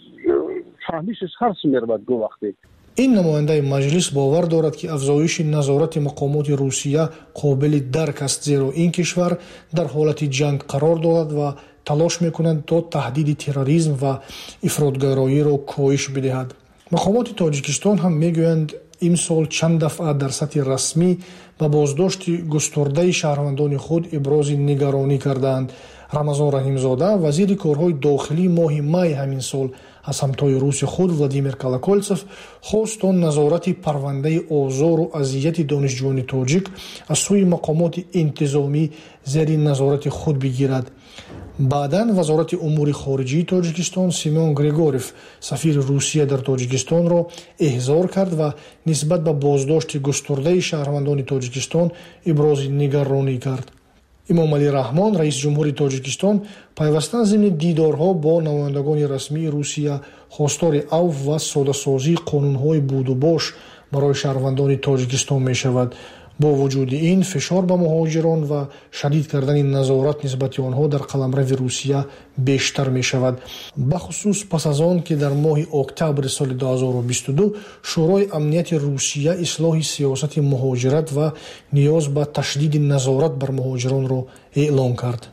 فهمیشش هر چی میرود گو وقتی. این نماینده مجلس باور دارد که افزایش نظارت مقامات روسیه قابل درک است، زیرا این کشور در حالت جنگ قرار دارد و تلاش میکنند تا تهدید تروریسم و افراطگرایی را کاهش بدهد. مقامات تاجیکستان هم میگویند امسال چند دفعه در سطح رسمی به بازداشت گسترده شهروندان خود ابراز نگرانی کردند. رمضان رحیمزاده، وزیر کارهای داخلی، ماه می همین سال از همتای روس خود ولادیمیر کالاکولتسوف خواست تا نظارت پرونده آزار و اذیت دانشجویان تاجیک از سوی مقامات انتظامی زیر نظارت خود بگیرد. بعداً وزارت امور خارجه تاجیکستان سیمون گریگوروف سفیر روسیه در تاجیکستان را احضار کرد و نسبت به بازداشت گسترده شهروندان تاجیکستان ابراز نگرانی کرد. امام علی رحمان، رئیس جمهور تاجیکستان، پیوسته ضمن دیدارها با نمایندگان رسمی روسیه خواستار عفو و ساده‌سازی قانون‌های بود و باش برای شهروندان تاجیکستان می‌شود. با وجود این فشار به مهاجران و شدید کردن نظارت نسبت آنها در قلمرو روسیه بیشتر می شود، بخصوص پس از آن که در ماه اکتبر سال دو هزار و بیست و دو شورای امنیت روسیه اصلاح سیاست مهاجرت و نیاز به تشدید نظارت بر مهاجران را اعلام کرد.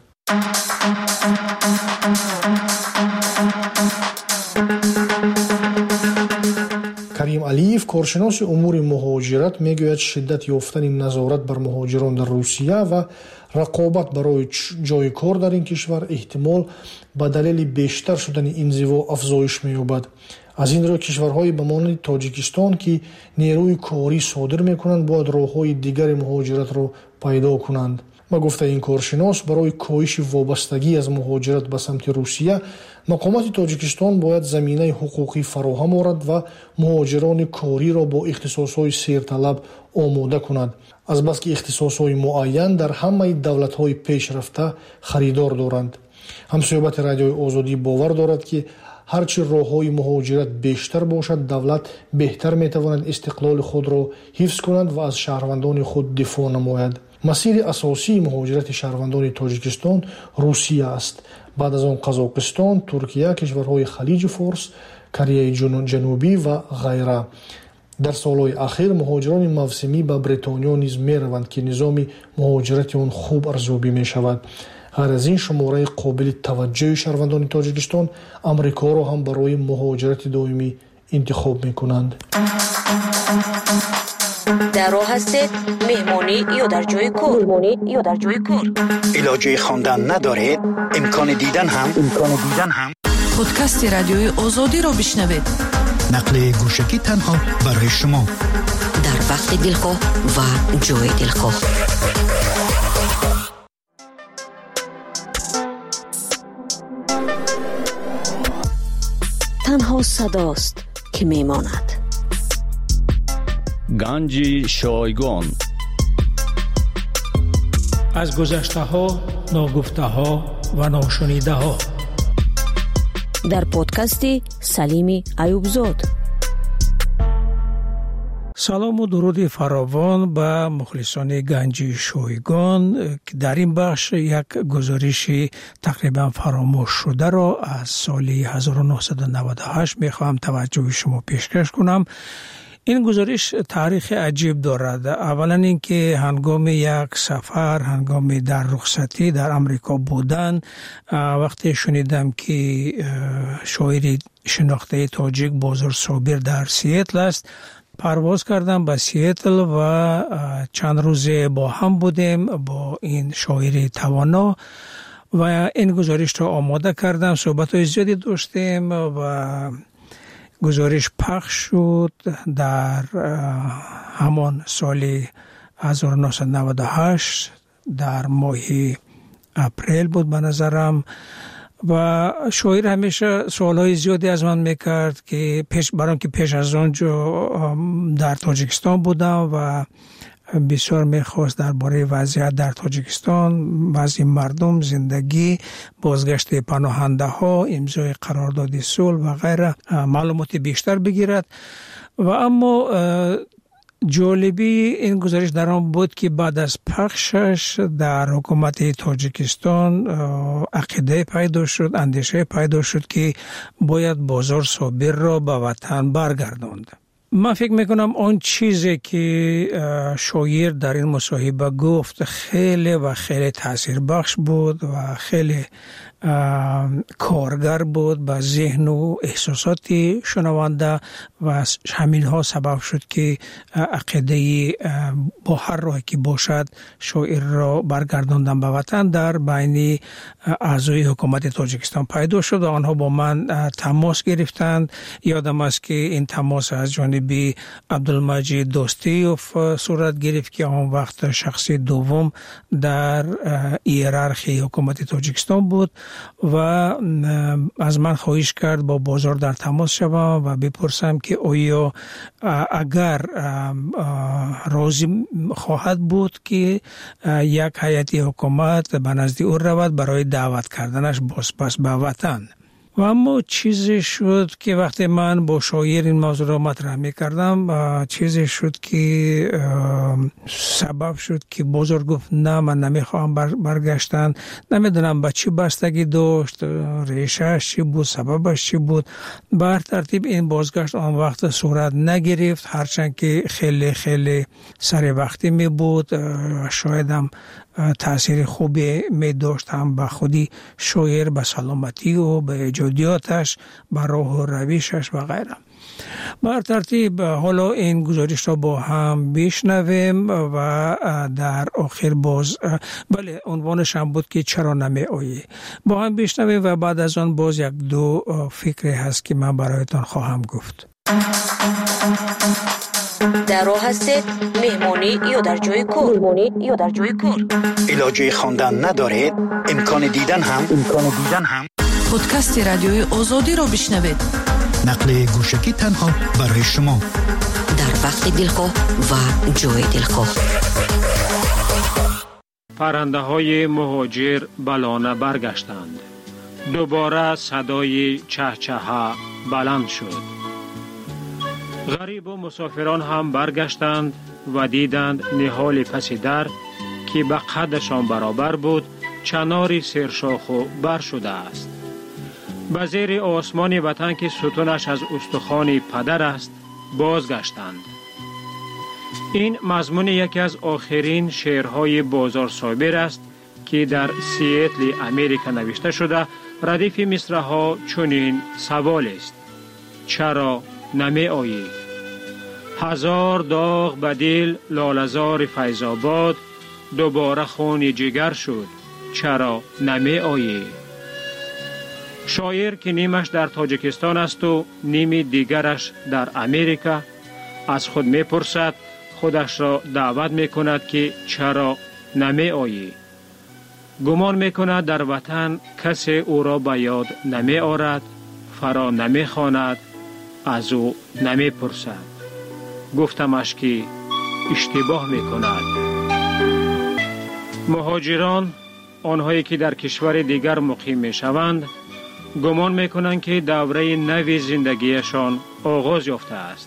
کریم علیف، کارشناس امور مهاجرت، میگوید شدت یافتن نظارت بر مهاجران در روسیه و رقابت برای جای کار در این کشور احتمال به دلیل بیشتر شدن انزوا افزایش می‌یابد. از این رو کشورهای به مانند تاجیکستان که نیروی کاری صادر می‌کنند باید راه‌های دیگر مهاجرت را پیدا کنند. ما گفته این کارشناس برای کاهش وابستگی از مهاجرت به سمت روسیه مقامات تاجیکستان باید زمینه حقوقی فراهم آورد و مهاجران کاری را با اختصاص‌های سیرطلب آماده کند. از بس که اختصاص‌های معین در همه دولت‌های پیشرفته خریدار دارند. همسایبت رادیوی آزادی باور دارد که هرچی راه‌های مهاجرت بیشتر باشد دولت بهتر می‌تواند استقلال خود را حفظ کند و از شهروندان خود دفاع نماید. مسیر اساسی مهاجرت شهروندان تاجیکستان روسیه است. بعد از آن قزاقستان، ترکیه، کشورهای خلیج فارس، کره جنوبی و غیره. در سالهای اخیر مهاجران موسمی به بریتانیا نیز می‌روند که نظام مهاجرت آن خوب ارزیابی می‌شود. غیر از این شماره قابل توجه شهروندان تاجیکستان امریکا را هم برای مهاجرت دائمی انتخاب می‌کنند. در راه هستید مهمانی یا در جای کار مهمانی یا در جای کار علاجه خواندن ندارید امکان دیدن هم امکان دیدن هم پادکست رادیوی آزادی را بشنوید. نقل گوشکی تنها برای شما در وقت دلخواه و جای دلخواه. تنها صداست که میماند. گنج شایگان از گذشته ها، ناگفته ها و ناشنیده ها در پادکست سلیم ایوبزاد. سلام و درود فراوان به مخلصان گنج شایگان که در این بخش یک گزارش تقریبا فراموش شده را از سال هزار و نهصد و نود و هشت میخواهم توجه شما پیشکش کنم. این گزارش تاریخ عجیب دارد. اولا اینکه هنگام یک سفر، هنگام در رخصتی در امریکا بودن، وقتی شنیدم که شاعر شناخته تاجیک بازار صابر در سیاتل است، پرواز کردم به سیاتل و چند روزه با هم بودیم با این شاعر توانا و این گزارش را آماده کردم. صحبت‌های زیادی داشتیم و گزارش پخش شد در همان سال هزار و نهصد و نود و هشت در ماه اپریل بود به نظرم و شاعر همیشه سوالهای زیادی از من میکرد که پیش برام که پیش از آنجا در تاجیکستان بودم و بسیار میخواست درباره وضعیت در تاجیکستان، وضع مردم، زندگی، بازگشت پناهنده ها، امضای قرارداد صلح و غیره معلومات بیشتر بگیرد. و اما جالبی این گزارش در آن بود که بعد از پخشش در حکومت تاجیکستان عقیده پیدا شد، اندیشه پیدا شد که باید بازار صابر را به وطن برگرداند. من فکر میکنم آن چیزی که شاعر در این مصاحبه گفت خیلی و خیلی تأثیر بخش بود و خیلی کارگر بود به ذهن و احساسات شنونده و همین ها سبب شد که عقیده با هر راهی که باشد شاعر را برگرداندن به وطن در بین اعضای حکومت تاجیکستان پیدا شد و آنها با من تماس گرفتند. یادم است که این تماس از جانب عبدالمجید دوستیوف صورت گرفت که آن وقت شخص دوم در هیرارخی حکومت تاجیکستان بود و از من خواهش کرد با بازار در تماس شوم و بپرسم که آیا اگر راضی خواهد بود که یک هیئت حکومت به نزد او رود برای دعوت کردنش باز پس به وطن. و اما چیزی شد که وقتی من با شاعر این موضوع را مطرح می کردم چیزی شد که سبب شد که بزرگ گفت نه من نمی خواهم برگشتن. نمیدونم به چی بستگی داشت، ریشهش چی بود، سببش چی بود. بر ترتیب این بازگشت آن وقت صورت نگرفت، هرچند که خیلی خیلی سر وقتی می بود. شاید هم تأثیر خوبی می داشت هم به خودی شاعر، به سلامتی و به ایجادیاتش، به راه و رویشش و غیره. بر ترتیب حالا این گزارش را با هم بشنویم و در آخر باز بله عنوانش هم بود که چرا نمی آیی با هم بشنویم و بعد از آن باز یک دو فکری هست که من برایتان خواهم گفت. در راه هستید مهمانی یا در جای کار مهمانی یا در جای کار علاجه خواندن ندارید امکان دیدن هم امکان دیدن هم پادکست رادیوی آزادی رو بشنوید. نقل گوشکی تنها برای شما در وقت دلخواه و جای دلخواه. پرنده های مهاجر بلانه برگشتند. دوباره صدای چهچها بلند شد. غریب و مسافران هم برگشتند و دیدند نهال پس در که به قدشان برابر بود چناری سرشاخ و بر شده است. به زیر آسمان وطن که ستونش از استخوان پدر است بازگشتند. این مضمون یکی از آخرین شعرهای بازار صابر است که در سیاتل امریکا نوشته شده. ردیف مصرع‌ها چنین سوال است: چرا نمی آیی؟ هزار داغ به دل لاله‌زار فیض آباد، دوباره خون جگر شد چرا نمی آیی؟ شاعر که نیمش در تاجیکستان است و نیمی دیگرش در امریکا از خود می پرسد، خودش را دعوت می کند که چرا نمی آیی؟ گمان می کند در وطن کسی او را به یاد نمی آرد، فرا نمی خواند، از او نمی پرسد. گفتمش که اشتباه می کند. مهاجران، آنهایی که در کشور دیگر مقیم می شوند، گمان می کنند که دوره نوی زندگیشان آغاز یافته است.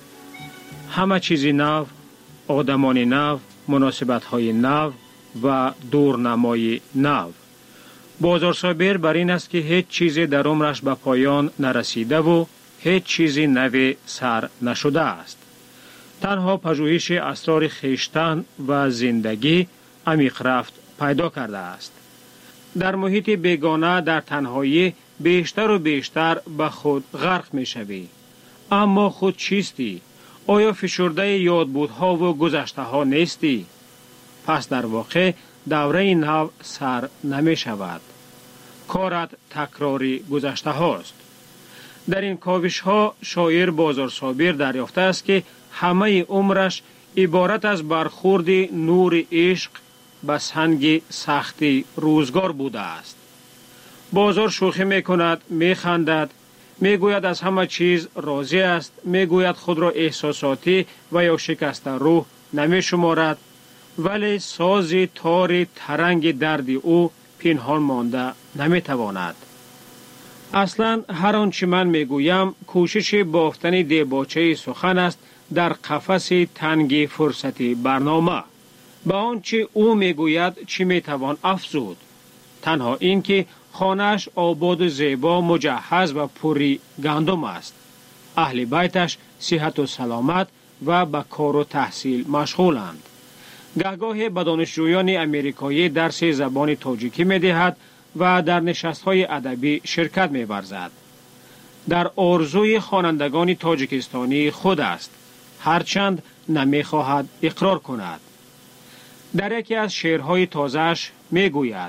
همه چیزی نو، آدمان نو، مناسبت های نو و دورنمای نو. بازار صابر بر این است که هیچ چیزی در عمرش به پایان نرسیده و هیچ چیزی نوی سر نشده است. تنها پژوهش اسرار خویشتن و زندگی عمیق رفت پیدا کرده است. در محیط بیگانه در تنهایی بیشتر و بیشتر به خود غرق می شوی. اما خود چیستی؟ آیا فشرده یادبودها و گذشته ها نیستی؟ پس در واقع دوره نو سر نمی شود. کارت تکراری گذشته هاست. در این کاوش ها شاعر بازار صابر دریافته است که همه عمرش عبارت از برخورد نور عشق به سنگ سختی روزگار بوده است. بازار شوخی می کند، می خندد، می گوید از همه چیز راضی است، می گوید خود را احساساتی و یا شکسته روح نمی شمارد، ولی ساز تار ترنگ درد او پنهان مانده نمی تواند. اصلا هر آنچه من می گویم کوشش بافتن دیباچه سخن است در قفس تنگ فرصتی برنامه. به آنچه او می گوید چی می توان افزود؟ تنها این که خانه‌اش آباد و زیبا، مجهز و پوری گندم است. اهل بیتش صحت و سلامت و به کار و تحصیل مشغولند. گهگاه به دانشجویان امریکایی درس زبان تاجیکی می دهد و در نشست‌های ادبی شرکت می ورزد. در آرزوی خوانندگان تاجیکستانی خود است، هرچند نمی خواهد اقرار کند. در یکی از شعرهای تازه‌اش می گوید: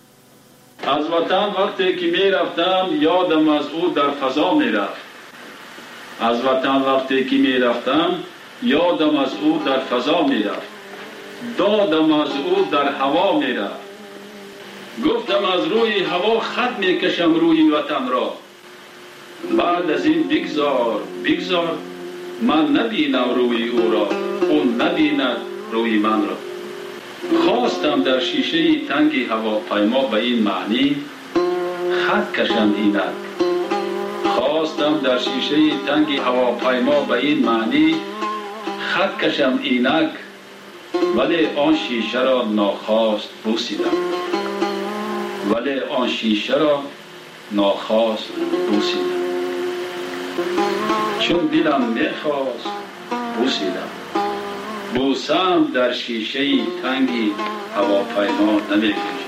از وطن وقتی که می رفتم یادم از او در فضا می رفت. از وطن وقتی که می رفتم یادم از او در فضا می رفت. دادم از او در هوا می رفت. گفتم از روی هوا خط می کشم روی وطن را. بعد از این بگذار بگذار من نبینم روی او را، اون نبیند روی من را. خواستم در شیشه تنگی هواپیما به این معنی خط کشم اینک. خواستم در شیشه تنگی هواپیما به این معنی خط کشم اینک، ولی آن شیشه را ناخواست بوسیدم. ولی آن شیشه را ناخواست بوسیدم. چون دلم میخواست بوسیدم. بوسم در شیشه تنگی هواپیما نمیکشم.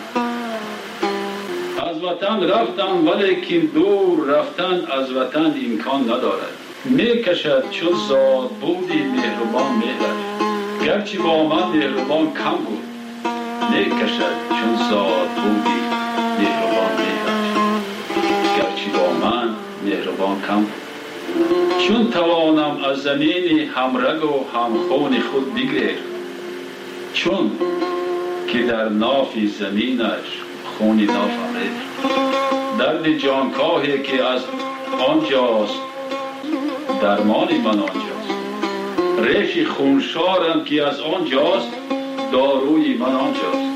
از وطن رفتم ولیکن دور رفتن از وطن امکان ندارد. میکشد چون زاد بودی مهربان مهرش، گرچه با من مهربان کم بود. میکشد چون زاد بودی مهربان مهرش، گرچه با من مهربان کم بود. چون توانم از زمین همرگ و همخون خود بگریر، چون که در نافی زمینش خونی نافمید. درد جانکاهی که از آنجاست درمانی من آنجاست. ریش خونشارم که از آنجاست داروی من آنجاست.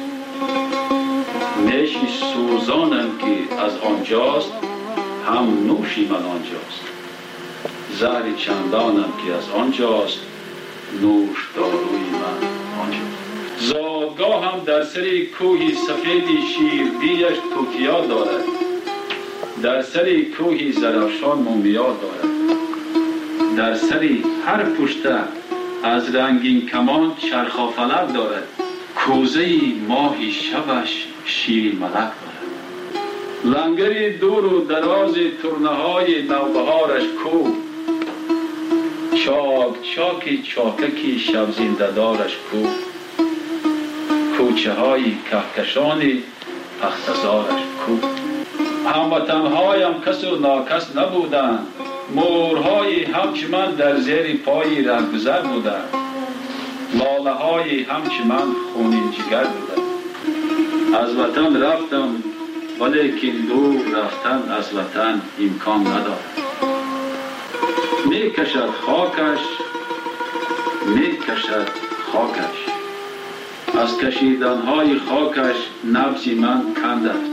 نیشی سوزانم که از آنجاست هم نوشی من آنجاست. زهر چندانم که از آنجاست نوش داروی من آنجاست. زادگاه هم در سری کوهی سفیدی شیر بیش توتیا دارد. در سری کوهی زرافشان مومیا دارد. در سری هر پشته از رنگین کمان چرخافلک دارد. کوزه ماهی شبش شیر ملک دارد. لنگری دور و دراز ترنه های نوبهارش کو، چاک چاکی چاککی شب زنده دارش کو. کوچه های کهکشانی اختزارش کو. هموطنهایم کس و ناکس نبودند، مورهای همچه من در زیر پای رهگذر بودند. لاله های همچه من خونین جگر بودند. از وطن رفتم ولیکن دور رفتن از وطن امکان ندارد. می کشد خاکش می کشد خاکش، از کشیدنهای خاکش نبض من کند است.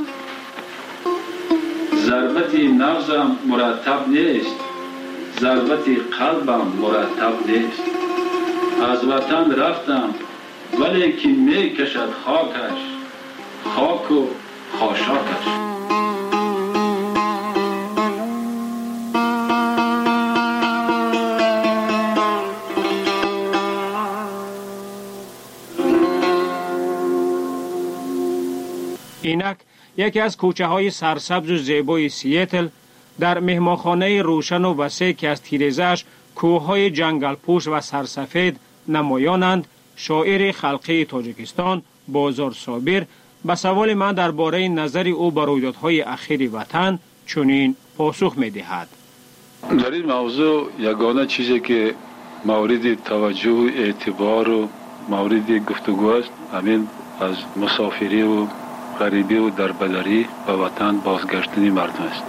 ضربت نبضم مرتب نیست، ضربت قلبم مرتب نیست. از وطن رفتم ولیکن می کشد خاکش، خاک و خاشاکش. اینک یکی از کوچه های سرسبز و زیبای سیاتل در مهمانخانه روشن و وسیع که از تیره‌اش کوههای جنگل پوش و سرسفید نمایانند، شاعر خلقی تاجیکستان بازار صابر به سوال من درباره نظر او بر رویدادهای اخیر وطن چنین پاسخ می‌دهد. در این موضوع یگانه چیزی که مورد توجه و اعتبار و مورد گفتگو است همین از مسافری و غریبی و دربدری به وطن بازگشتن مردم است.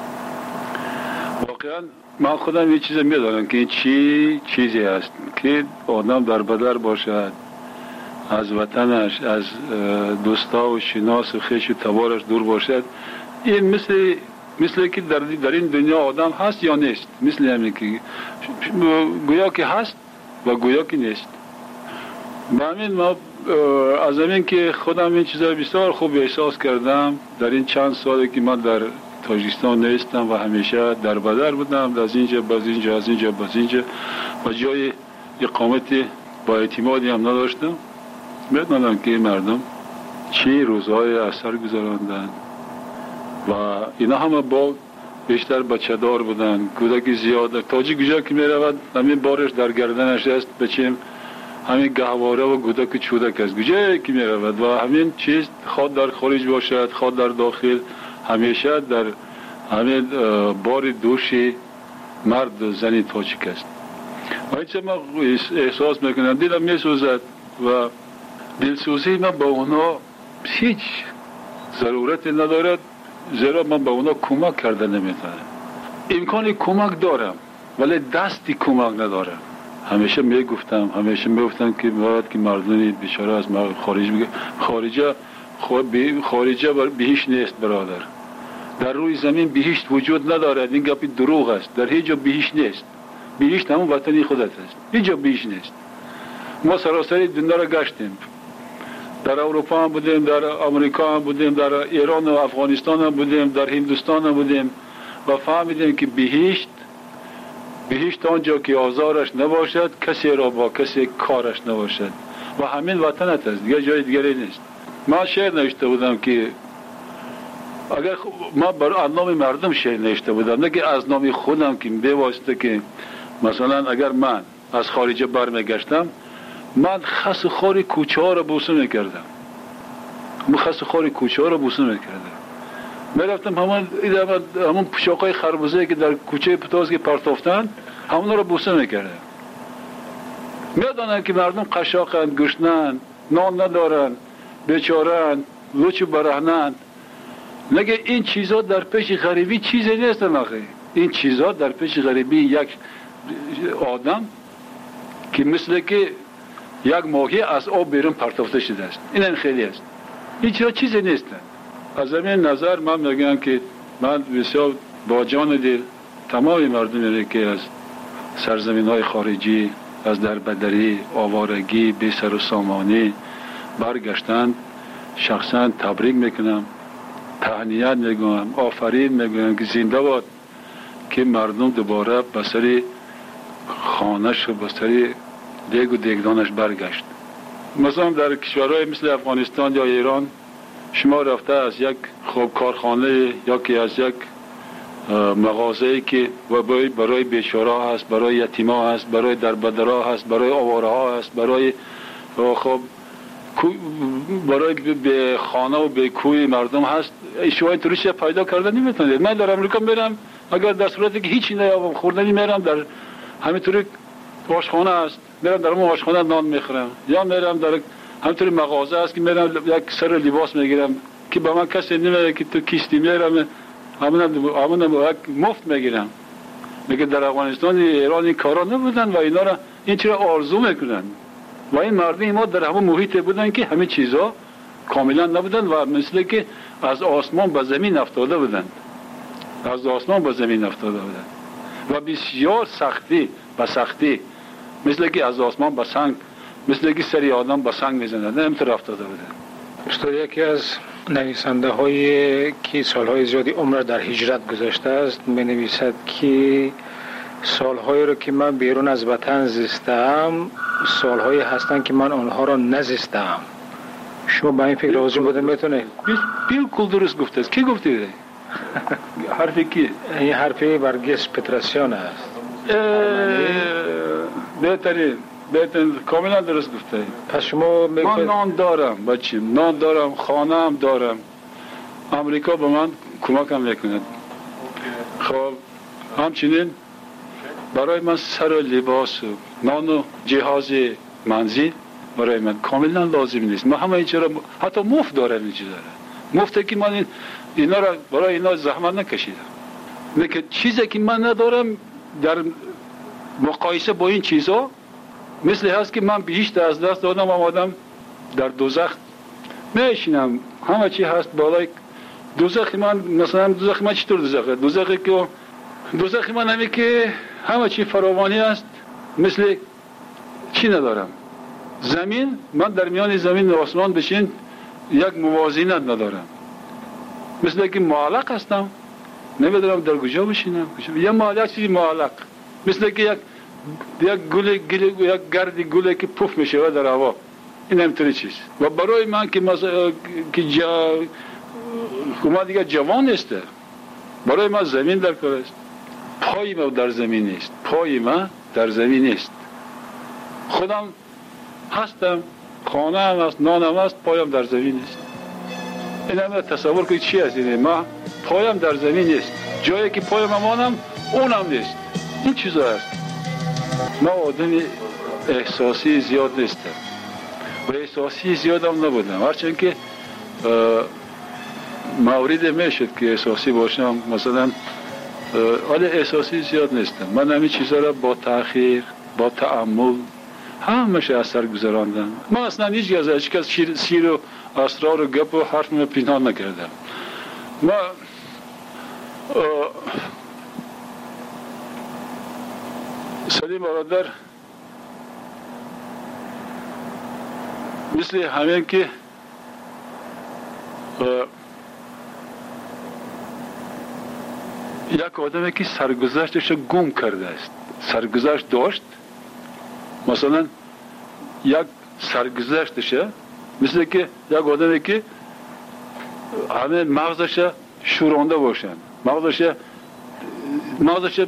واقعا من خودم یه چیز میدانم که این چی چیزی است که آدم دربدر باشد، از وطنش، از دوستا و شناس و خویش و تبارش دور باشد. این مثل مثل که در در این دنیا آدم هست یا نیست، مثل همین که گویا که هست و گویا که نیست. با همین ما از همین که خودم این چیزا بسیار خوب احساس کردم در این چند سالی که من در تاجیکستان نیستم و همیشه در بدر بودم، از اینجا باز اینجا از اینجا باز اینجا و جای اقامت با اعتمادی هم نداشتم. میدونم که مردم چی روزهای اثر گذراندن و اینا همه با بیشتر بچه دار بودن، کودکی زیاد. تاجیک کجا که میرود همین بارش در گردنش است، بچیم همین گهواره و کودک چودک است کجا که میرود و همین چیز خود در خارج باشد خود در داخل همیشه در همین بار دوشی مرد و زنی تاجیک است. و اینچه من احساس میکنم دلم میسوزد و دلسوزی من با اونا هیچ ضرورت ندارد، زیرا من با اونا کمک کرده نمیتونم. امکان کمک دارم ولی دستی کمک ندارم. همیشه میگفتم همیشه میگفتم که باید که مردمی بیچاره از خارج بگه خارجه خارجه بهشت نیست برادر، در روی زمین بهشت وجود ندارد. این گپی دروغ است. در هیچ جا بهشت نیست. بهشت همون وطنی خودت است. هیچ جا بهشت نیست. ما سراسر دنیا را گشتیم، در اروپا هم بودیم، در امریکا هم بودیم، در ایران و افغانستان هم بودیم، در هندوستان هم بودیم و فهمیدیم که بهشت بهشت آنجا که آزارش نباشد، کسی را با کسی کارش نباشد و همین وطنت است، دیگه جای دیگری نیست. من شعر نوشته بودم که اگر ما برای نام مردم شعر نوشته بودم، نه که از نام خودم که به واسطه که مثلا اگر من از خارج برمیگشتم من خس خاری کوچه ها را بوسه میکردم، من خس خاری کوچه ها را بوسه میکردم میرفتم همون همون پوشاقای خربوزه که در کوچه پتاز که پرتافتن همون رو بوسه میکردم. میدونن که مردم قشاقند، گشنن، نان ندارن، بیچارن، لوچ و برهنن. نگه این چیزا در پیش غریبی چیزی نیستن آخه. این چیزا در پیش غریبی یک آدم که مثل که یک ماهی از آب بیرون پرتافته شده است. این خیلی است. این چیزا چیزی نیستن. از همین نظر من میگم که من بسیار با جان دل تمام مردمی که از سرزمین های خارجی، از دربدری، آوارگی، بی سر و سامانی برگشتند، شخصا تبریک میکنم، تهنیت میگم، آفرین میگم که زنده باد که مردم دوباره به سر خانه‌اش و به سر دیگ و دیگدانش برگشت. مثلا در کشورهای مثل افغانستان یا ایران شما رفته از یک خوب کارخانه یا که از یک مغازه‌ای که برای بیچاره هست، برای یتیما هست، برای دربدرها هست، برای آواره ها هست، برای خب برای به خانه و به کوی مردم هست، شما این طوریش پیدا کردن نمیتونید. من در امریکا میرم، اگر در صورتی که هیچی نیابم خوردنی میرم در همینطوری آشخانه است، میرم در اون آشخانه نان میخورم، یا میرم در همینطوری مغازه است که میرم یک سر لباس میگیرم که به من کسی نمیگه که تو کیستی، میرم همون همون مفت میگیرم. میگه در افغانستان ایران این کارا نبودن و اینا را این چرا آرزو میکنن و این مردم ما در همون محیط بودن که همه چیزا کاملا نبودن و مثل که از آسمان به زمین افتاده بودند، از آسمان به زمین افتاده بودند و بسیار سختی به سختی مثل که از آسمان به سنگ، مثل که سری آدم به سنگ میزنند، همینطور افتاده بودند. استاد یکی از نویسنده هایی که سالهای زیادی عمر در هجرت گذاشته است می نویسد که سالهایی رو که من بیرون از وطن زیستم سالهایی هستند که من آنها را نزیستم. شما با این فکر راضی بودن میتونه؟ بالکل درست گفته است. کی گفته؟ حرفی کی؟ این حرفی برگس پتراسیان است. بهترین بهترین کاملا درست گفته. پس شما من نان دارم بچیم، نان دارم، خانه هم دارم، امریکا به من کمک هم میکند. خب همچنین برای من سر و لباس و نان و جهاز منزل برای من کاملا لازم نیست. من همه این چرا حتی مفت دارم این چیزا را، مفته که من اینا را برای اینا زحمت نکشیدم. لیکن چیزی که من ندارم در مقایسه با این چیزا مثل هست که من بیشتر از دست دادم، آمدم در دوزخ میشینم، همه چی هست بالای دوزخ من. مثلا دوزخ من چطور دوزخه؟ دوزخی که دوزخ من همی که همه چی فراوانی است، مثل چی ندارم. زمین، من در میان زمین و آسمان بشین یک موازینت ندارم، مثل که معلق هستم، نمیدونم در کجا بشینم. یه معلق چیزی معلق، مثل که یک یک گل گل یک گرد گله که پف میشه و در هوا. این همینطوری چیز. و برای من که مثلا که جا ما دیگه جوان است، برای من زمین در کار است. پای ما در زمین نیست، پای ما در زمین نیست. خودم هستم، خانه هم هست، نانم هست، پایم در زمین نیست. این همه تصور که چی هست اینه؟ ما پایم در زمین نیست، جایی که پایم امانم اونم نیست. این چیزا هست. ما آدم احساسی زیاد نیستم و احساسی زیاد هم نبودم، هرچند که مورد میشد که احساسی باشم، مثلا ولی احساسی زیاد نیستم. من همین چیزا را با تأخیر، با تأمل همش از سر گذراندم. من اصلا هیچ از هیچ کس سیر و اسرار و گپ و حرف من پنهان نکردم. ما سلیم برادر مثل همین که یک آدمی که سرگذشتش گم کرده است، سرگذشت داشت، مثلا یک سرگذشتش مثل که یک آدمی که همه مغزش شورانده باشن، مغزش مغزش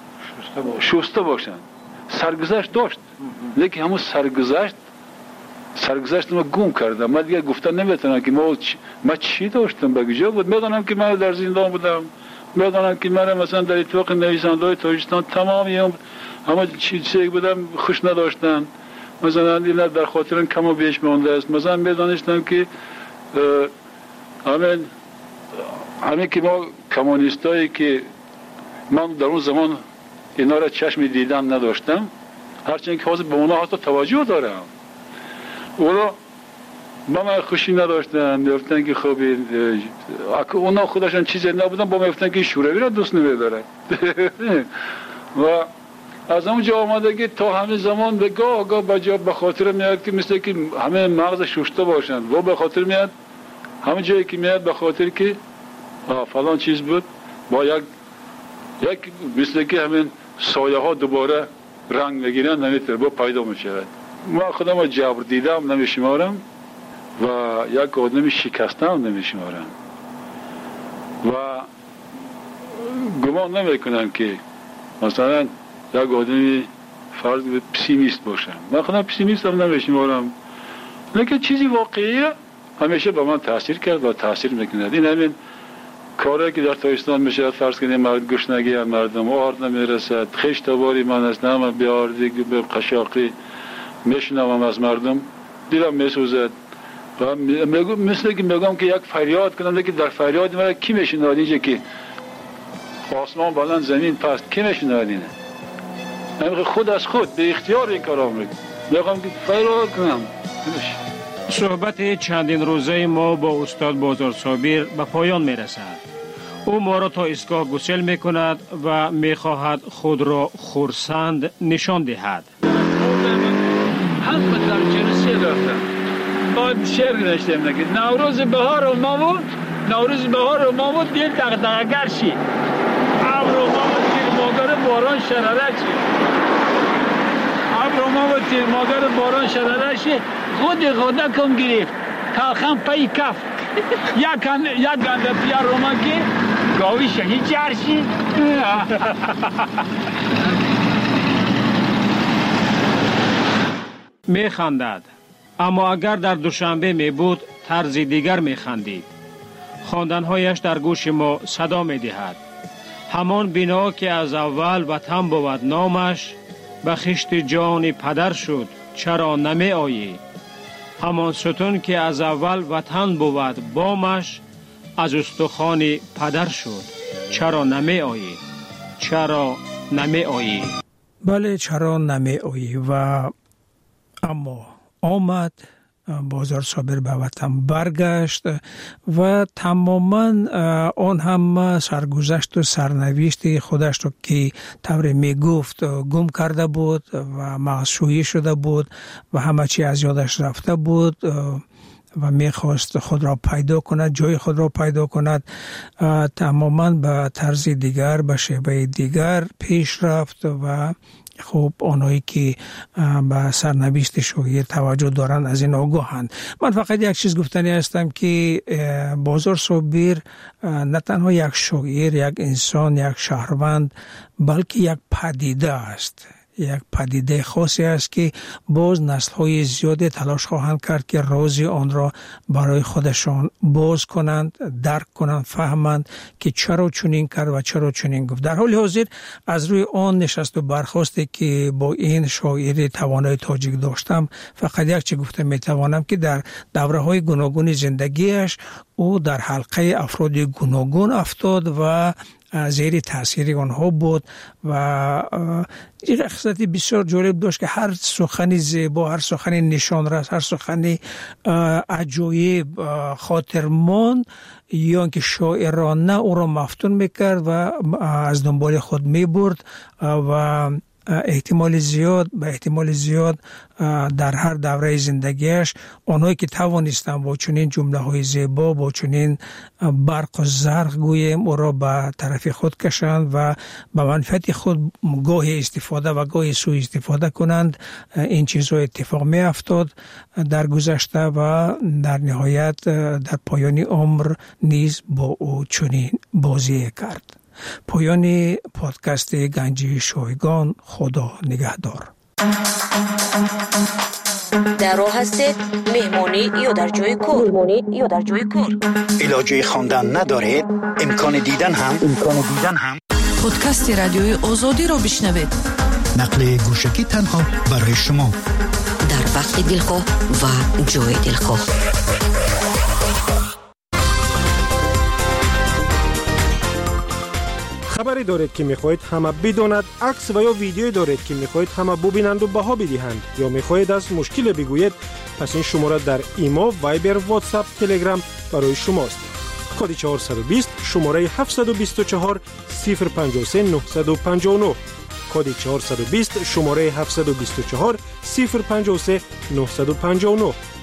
شسته باشن. سرگذشت داشت، لیکن همون سرگذشت سرگذشت ما گم کردم. من دیگه گفتن نمیتونم که ما چ... ما چی داشتم به کجا بود. میدونم که من در زندان بودم، میدونم که من مثلا در اتفاق نویسنده تاجیکستان تمامی هم همه چیزی بودم خوش نداشتن، مثلا اینا در خاطر کم و بیش مونده است. مثلا میدونستم که همین همین که ما کمونیستایی که من در اون زمان اینا را چشم دیدن نداشتم، هرچند که حاضر به اونا حتی توجه دارم، اونا با من خوشی نداشتن. میگفتن که خب اونا خودشان چیزی نبودن، با من میگفتن که شوروی را دوست نمیدارن. و از اونجا آمده که تا همین زمان به گاه گاه بجا به خاطر میاد که مثل که همه مغز شوشته باشن و به خاطر میاد همه جایی که میاد به خاطر که فلان چیز بود، با یک یک مثل که همین سایه ها دوباره رنگ بگیرن، نمیتونه با پیدا میشود. ما خودم جبر دیدم نمیشمارم و یک آدمی شکستم نمیشمارم و گمان نمیکنم که مثلا یک آدمی فرض به پسیمیست باشم. من خودم پسیمیست هم نمیشمارم، لیکن چیزی واقعیه همیشه به من تاثیر کرد و تاثیر میکند. این همین کاری که در تاجیکستان میشه، فرض کنید مرد گشنگی مردم آرد نمیرسد، خشت باری من است نام بیاردی به قشاقی میشنوم از مردم، دیلم میسوزد و مثل که میگم که یک فریاد کنم، که در فریاد من کی میشنواد؟ اینجا که آسمان بلند زمین پست کی میشنواد؟ اینه من خود از خود به اختیار این کارا میکنم، میگم که فریاد کنم. صحبت چندین روزه ما با استاد بازار صابر به پایان میرسد. او ما را تا ایستگاه گسل میکند و میخواهد خود را خرسند نشان دهد. هم در جنسی داشتم باید شعر نشتم نگید نوروز بهار و مامود، نوروز بهار و مامود دل دغدغه‌گر شی، ابر و مامود تیر ماگر باران شراره شی، ابر و مامود تیر ماگر باران شراره شی، خود خدا کم گرفت تاخم پای کف یک یک گنده پیار رومانکی گاوی شهید جرشی. می خندد، اما اگر در دوشنبه می بود طرز دیگر می خندید. خواندنهایش در گوش ما صدا می دهد. همان بنا که از اول وطن بود نامش، به خشت جان پدر شد چرا نمی آیی؟ همان ستون که از اول وطن بود بامش، از استخوان پدر شد چرا نمی آیی؟ چرا نمی آیی؟ بله چرا نمی آیی؟ و اما آمد، بازار صابر به وطن برگشت و تماما آن هم سرگذشت و سرنوشت خودش رو که طور می گفت گم کرده بود و مغزشویی شده بود و همه چی از یادش رفته بود و میخواست خود را پیدا کند، جای خود را پیدا کند، تماما به طرز دیگر، به شیوه دیگر پیش رفت و خب آنهایی که به سرنوشت شوی توجه دارن از این آگاهند. من فقط یک چیز گفتنی هستم که بازار صابر نه تنها یک شاعر، یک انسان، یک شهروند، بلکه یک پدیده است، یک پدیده خاصی است که باز نسل‌های زیاد تلاش خواهند کرد که راز آن را برای خودشان باز کنند، درک کنند، فهمند که چرا چنین کرد و چرا چنین گفت. در حال حاضر از روی آن نشست و برخاستی که با این شاعر توانای تاجیک داشتم، فقط یک چیز گفته میتوانم که در دوره‌های گوناگون زندگیش او در حلقه افراد گوناگون افتاد و زیر تاثیر آنها بود و این خصلتی بسیار جالب داشت که هر سخنی زیبا، هر سخنی نشانرس، هر سخنی عجایب خاطرماند یا که شاعرانه او را مفتون میکرد و از دنبال خود میبرد و احتمال زیاد به احتمال زیاد در هر دوره زندگیش آنهایی که توانستند با چنین جمله های زیبا، با چنین برق و زرق گویم او را به طرف خود کشند و به منفعت خود گاهی استفاده و گاهی سوء استفاده کنند، این چیزها اتفاق می افتاد در گذشته و در نهایت در پایان عمر نیز با او چنین بازی کرد. پایان پادکست گنجی شایگان. خدا نگهدار. در راه هستید؟ مهمانی یا در جای کار؟ مهمانی یا در جای کار؟ علاجه خواندن ندارید؟ امکان دیدن هم امکان دیدن هم پادکست رادیوی آزادی را بشنوید. نقل گوشکی تنها برای شما در وقت دلخواه و جای دلخواه. خبری دارید که میخواهید همه بداند، عکس و یا ویدیویی دارید که میخواهید همه ببینند و بها بدهند، یا میخواهید از مشکل بگویید، پس این شماره در ایما، وایبر، واتساپ، تلگرام برای شماست. کد چهارصد و بیست شماره هفتصد و بیست و چهار صفر پنجاه و سه نهصد و پنجاه و نه. کد چهارصد و بیست شماره هفتصد و بیست و چهار صفر پنجاه و سه نهصد و پنجاه و نه.